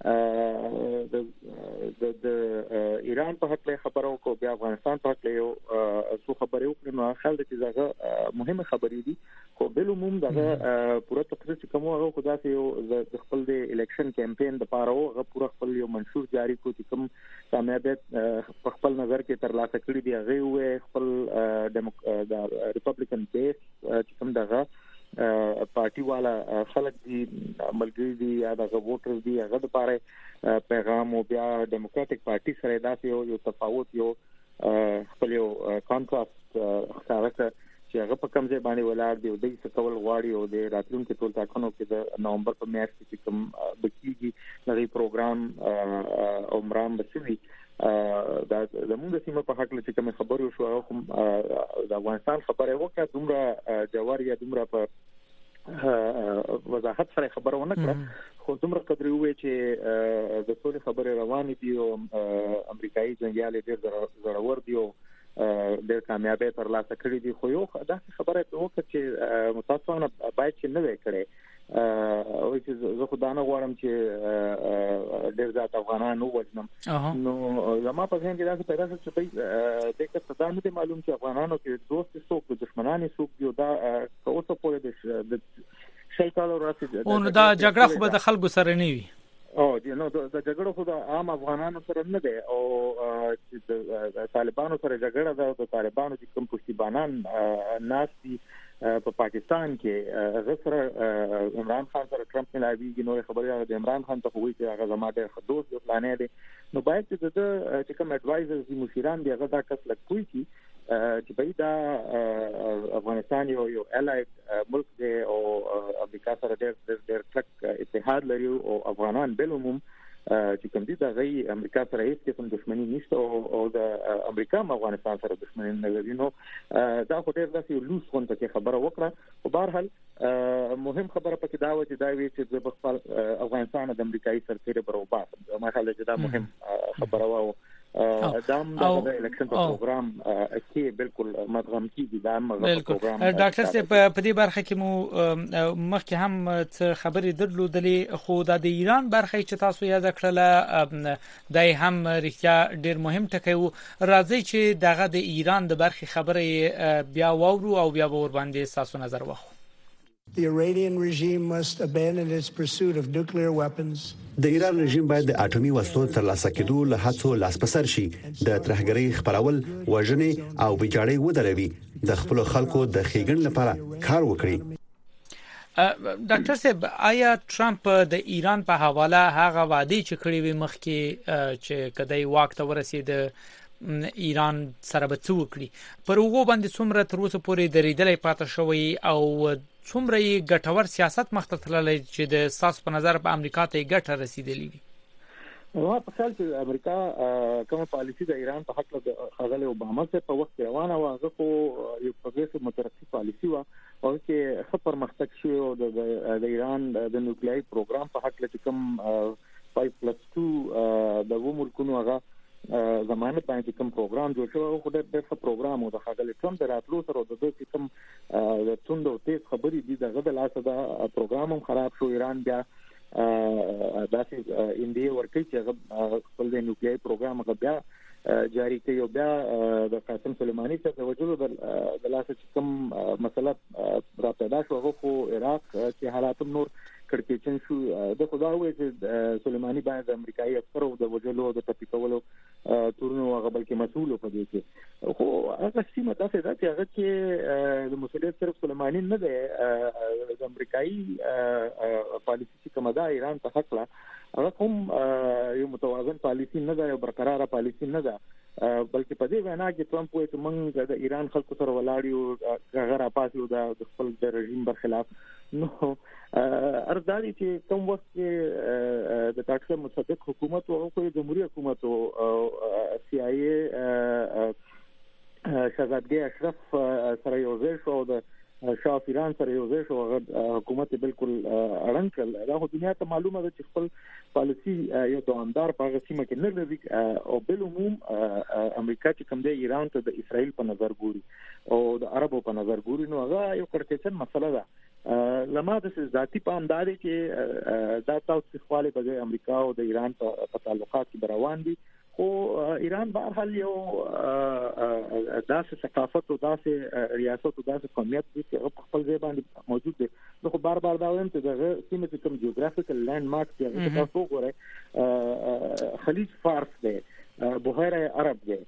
د د ایران په حق له خبرو کو بیا افغانستان په حق له یو څو خبرې وکړو، نو خل د چې دغه مهمه خبرې دي. خو بل عموم دغه پوره تقریر چې کوم هغه خدا سي یو د خپل د الیکشن کمپاین د پاره او پوره خپل یو منشور جاری کو چې کوم کامیابیت په خپل نظر کې تر لاسه کړی دی. هغه وې خپل د ریپبلیکن بیس چې کوم دغه پارټي والا خلک دي، ملګری دي یا د ووټرز دي، هغه د پاره پیغام او بیا ډیموکراټک پارټي سره داسې یو یو تفاوت یو خپل یو کانټراست ښکاره چې هغه په کوم ځای باندې ولاړ دی او د څه کول غواړي او د راتلونکو ټول ټاکنو کې د نومبر په میاشت کې کوم بکیږي نوی پروګرام عمران بچوي. دا د موږ سیمه په حق لته کوم خبرو شو او د افغانستان خبره وکړه دومره جوار یا دومره په وضاحت سره خبرونه کړه. خو دومره قدر وی چې د ټول خبره روانې دي او امریکایي جنګیالي ډېر ضرور دي او ډېر کامیابی تر لاسه کړې دي. خو یو دا خبره وکړه چې متاسفانه باید چې نه وي کړې او چې زه خدای نه غواړم چې ډېر ځات افغانان ووجنم. نو زما په ذهن کې دا څه پیدا شو چې د کله څه نه معلوم چې افغانانو کې دوست څوک دښمنان څوک دی دا اوسه پورې د شي کالو راځي. او دا جګړه خو به د خلکو سره نه وي. او نو د جګړو خو د عام افغانانو سره نه دی او چې د طالبانو سره جګړه ده. د طالبانو چې کوم پښتیبانان ناس دي په پاکستان کې هغه سره عمران خان سره ټرمپ ملاویږي. نو خبره د عمران خان ته وایي چې هغه زما ډېر ښه دوست دی پلانې دی. نو باید چې د چې کوم اډوایزرز دي مشیران دی هغه دا کس لک کوي چې په دا افغانستان یو یو الایډ ملک دی او امریکا سره ډېر ډېر کلک اتحاد لري او افغانان بل عموم چې کوم دي دا غي امریکا سره هیڅ قسم دښمنی نشته او د امریکا افغانستان سره دښمنی نه لري. نو دا خو ډېر داسې لوس غونډه کې خبره وکړه. په بهر حال مهم خبره پکې دا و چې دا وی چې د افغانستان د امریکایي سرتیري برابر ما خاله چې دا مهم خبره و دام د الیکشن پروګرام کې بالکل مدغم کیږي دا مغه پروګرام ډاکټر سي په دې برخه کې مو مخکې هم خبرې درلودلې خو د ایران برخه چې تاسو یاد کړل دای هم رښتیا ډیر مهم ټکی وو راځي چې دغه د ایران د برخه خبرې بیا وورو او بیا ور باندې تاسو نظر واخلو. The Iranian regime must abandon its pursuit of nuclear weapons. د ایران رژیم باید د اټومي وسلو ترلاسه کېدو له هڅو لاس پسر شي د ترهګرۍ خبرول وژنې او بیجاړۍ ودروي د خپل خلکو د خېګن لپاره کار وکړي. ډاکټر صاحب آیا ټرمپ د ایران په حواله هغه وعده چې کړې وي مخکې چې کدی واک ته ورسید ایران سره به څه وکړي پر هغه باندې څومره تر اوسه پورې درېدلې پاتې شوی او څومره یې ګټور سیاست مخته تللی چې د ساس په نظر په امریکا ته ګټه رسیدلې وي؟ نو په خپل چې امریکا کومه پالیسی د ایران په حق له خغل اوباما څخه په وخت روانه و هغه خو یو پروګریسیو مترقی پالیسی و او چې خبر مختک شو د ایران د نیوکلیای پروګرام په حق له کوم فایو پلس ټو د وملکونو هغه زمانه باندې کوم پروګرام جوړ شو خو د دغه پروګرام او د خغل ټرمپ د راتلو سره د دې کوم د توند او تیز خبرې دي دغه د لاسه دا پروګرام هم خراب شو ایران بیا داسې انډیا ورکړي چې خپل د نیوکلیای پروګرام هغه بیا جاری کوي او بیا د قاسم سلیمانی څخه د وجود د لاسه کوم مسله را پیدا شو هغه خو عراق چې حالات نور کړکېچن شو د خدا وې چې سلیمانی باید امریکایي افسر او د وجلو د تپیکولو تورنو هغه بلکې مسؤل په دې کې خو هغه سیمه تاسو دا چې هغه کې د مسؤلیت صرف سلیمانی نه دی د امریکایي پالیسی کومه دا ایران په حق لا هغه هم یو متوازن پالیسی نه ده یو برقراره پالیسی نه ده بلکې په دې وینا کې ټرمپ وایي چې موږ د ایران خلکو سره ولاړ یو هغه را پاسو د خپل د رژیم برخلاف نو ارزادي چې کوم وخت کې د ډاکټر مصدق حکومت او جمهوریت حکومت او سی آی ای شهزاده اشرف سره یو ځای شو د شاه ایران سره یو ځای شو حکومت بالکل اړنګ کړ دا خو دنیا ته معلومه ده چې خپل پالیسی یو دوامدار په هغه سیمه کې نه لري او بل عموم امریکا چې کوم دی ایران ته د اسرائیل په نظر ګوري او د عربو په نظر ګوري نو هغه یو کړکېچن مسله ده لمه د ذاتی پامداري چې دا تاسو خپل په امریکا او د ایران په تعلقات کې روان دي خو ایران به هر یو داسې ثقافت او داسې ریاست او داسې قومیت چې په خپل ځای باندې موجود دي نو خو بار بار دا وایم چې دغه سیمه چې کوم جیوګرافیکل لینډ مارک چې تاسو وګورئ خلیج فارس دی بحیره عرب دی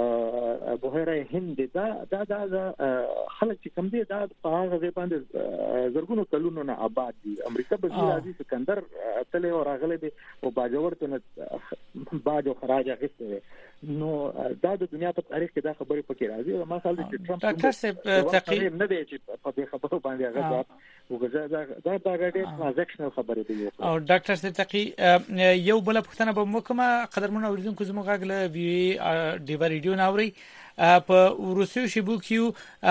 بحیره هند دا دا دا خلک چې کوم دي دا په هغه ځای باندې زرګونو کلونو نه آباد دي امریکا به راځي سکندر تل او راغله دي او باجوړ ته باجو خراج اخیسته نو دا د دنیا په تاریخ کې دا خبرې پکې راځي او ما خیال دي چې ټرمپ ډاکټر صاحب تقریبا نه دی چې په دې خبرو باندې هغه وګورځي دا دا دا غټه ترانزیکشنل خبرې دي او ډاکټر صاحب تقریبا یو بل پښتنه به مکمه قدرمن اوریدونکو زموږ غاګله وی ډیو ریډیو ناوري په روسیو شیبو کیو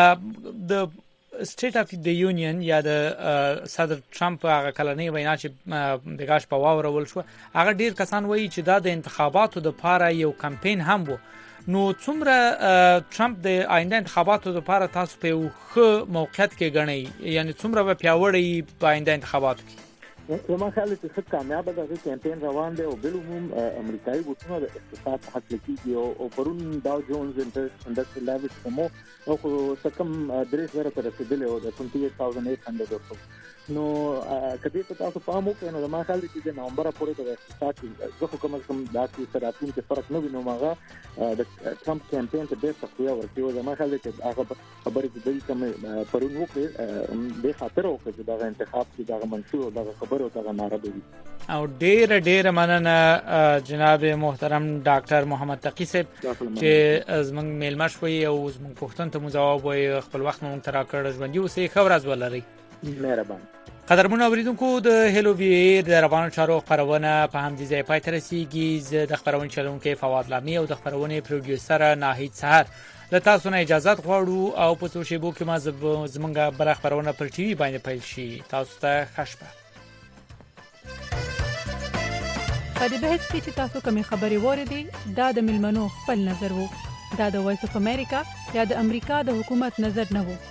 د سټیټ اف د یونین یا د صدر ټرمپ هغه کلنۍ وینا چې د غاښ په واورول شو هغه ډیر کسان وایي چې دا د انتخاباتو د لپاره یو کمپاین هم وو نو څومره ټرمپ د آینده انتخاباتو لپاره تاسو په ښه موقعیت کې غنئ یعنی څومره به پیاوړی په آینده انتخاباتو کې زما خیال چې څه کامیاب ده چې کمپاین روان دی او بل عموم امریکایي بوتونه د اقتصاد په حق کې او پرون داو جونز انډستری لیوج کومو او څکم درې زره تر رسیدلی او د اټهشت هزار نو کدی په تاسو پام وکړئ نو ما خیال چې د نومبر پورې د اقتصاد زه کوم کوم داسې سراتون کې فرق نه وینم هغه د ټرمپ کمپاین ته ډېر تقویه ورکوي زما خیال چې هغه خبرې د کوم پرون وکړي د خاطر او چې دا انتخاب چې دا منشور دا خبر او دا ناره دی او ډېر ډېر مننه جناب محترم ډاکټر محمد تقی صاحب چې زموږ میلمه شوي او زموږ پوښتنه ته مجاوب وي خپل وخت مونږ ترا کړ ژوندۍ اوسې خبر از ولري مهربان قدرمن اوریدونکو د هلو وی د روانو چارو خبرونه په همدې ځای پای ته رسیږي زه د خبرونې چلونکو فواد لامي او د خبرونې پروډوسر ناهید سحر له تاسو نه اجازه غواړو او په څو شیبو کې ما زمونږه بل خبرونه پر ټي وي باندې پیل شي تاسو ته ښه شپه په دې بحث کې چې تاسو کومې خبرې واورېدې دا د ملمنو خپل نظر وو. دا د وایس اف امریکا یا د امریکا د حکومت نظر نه وو.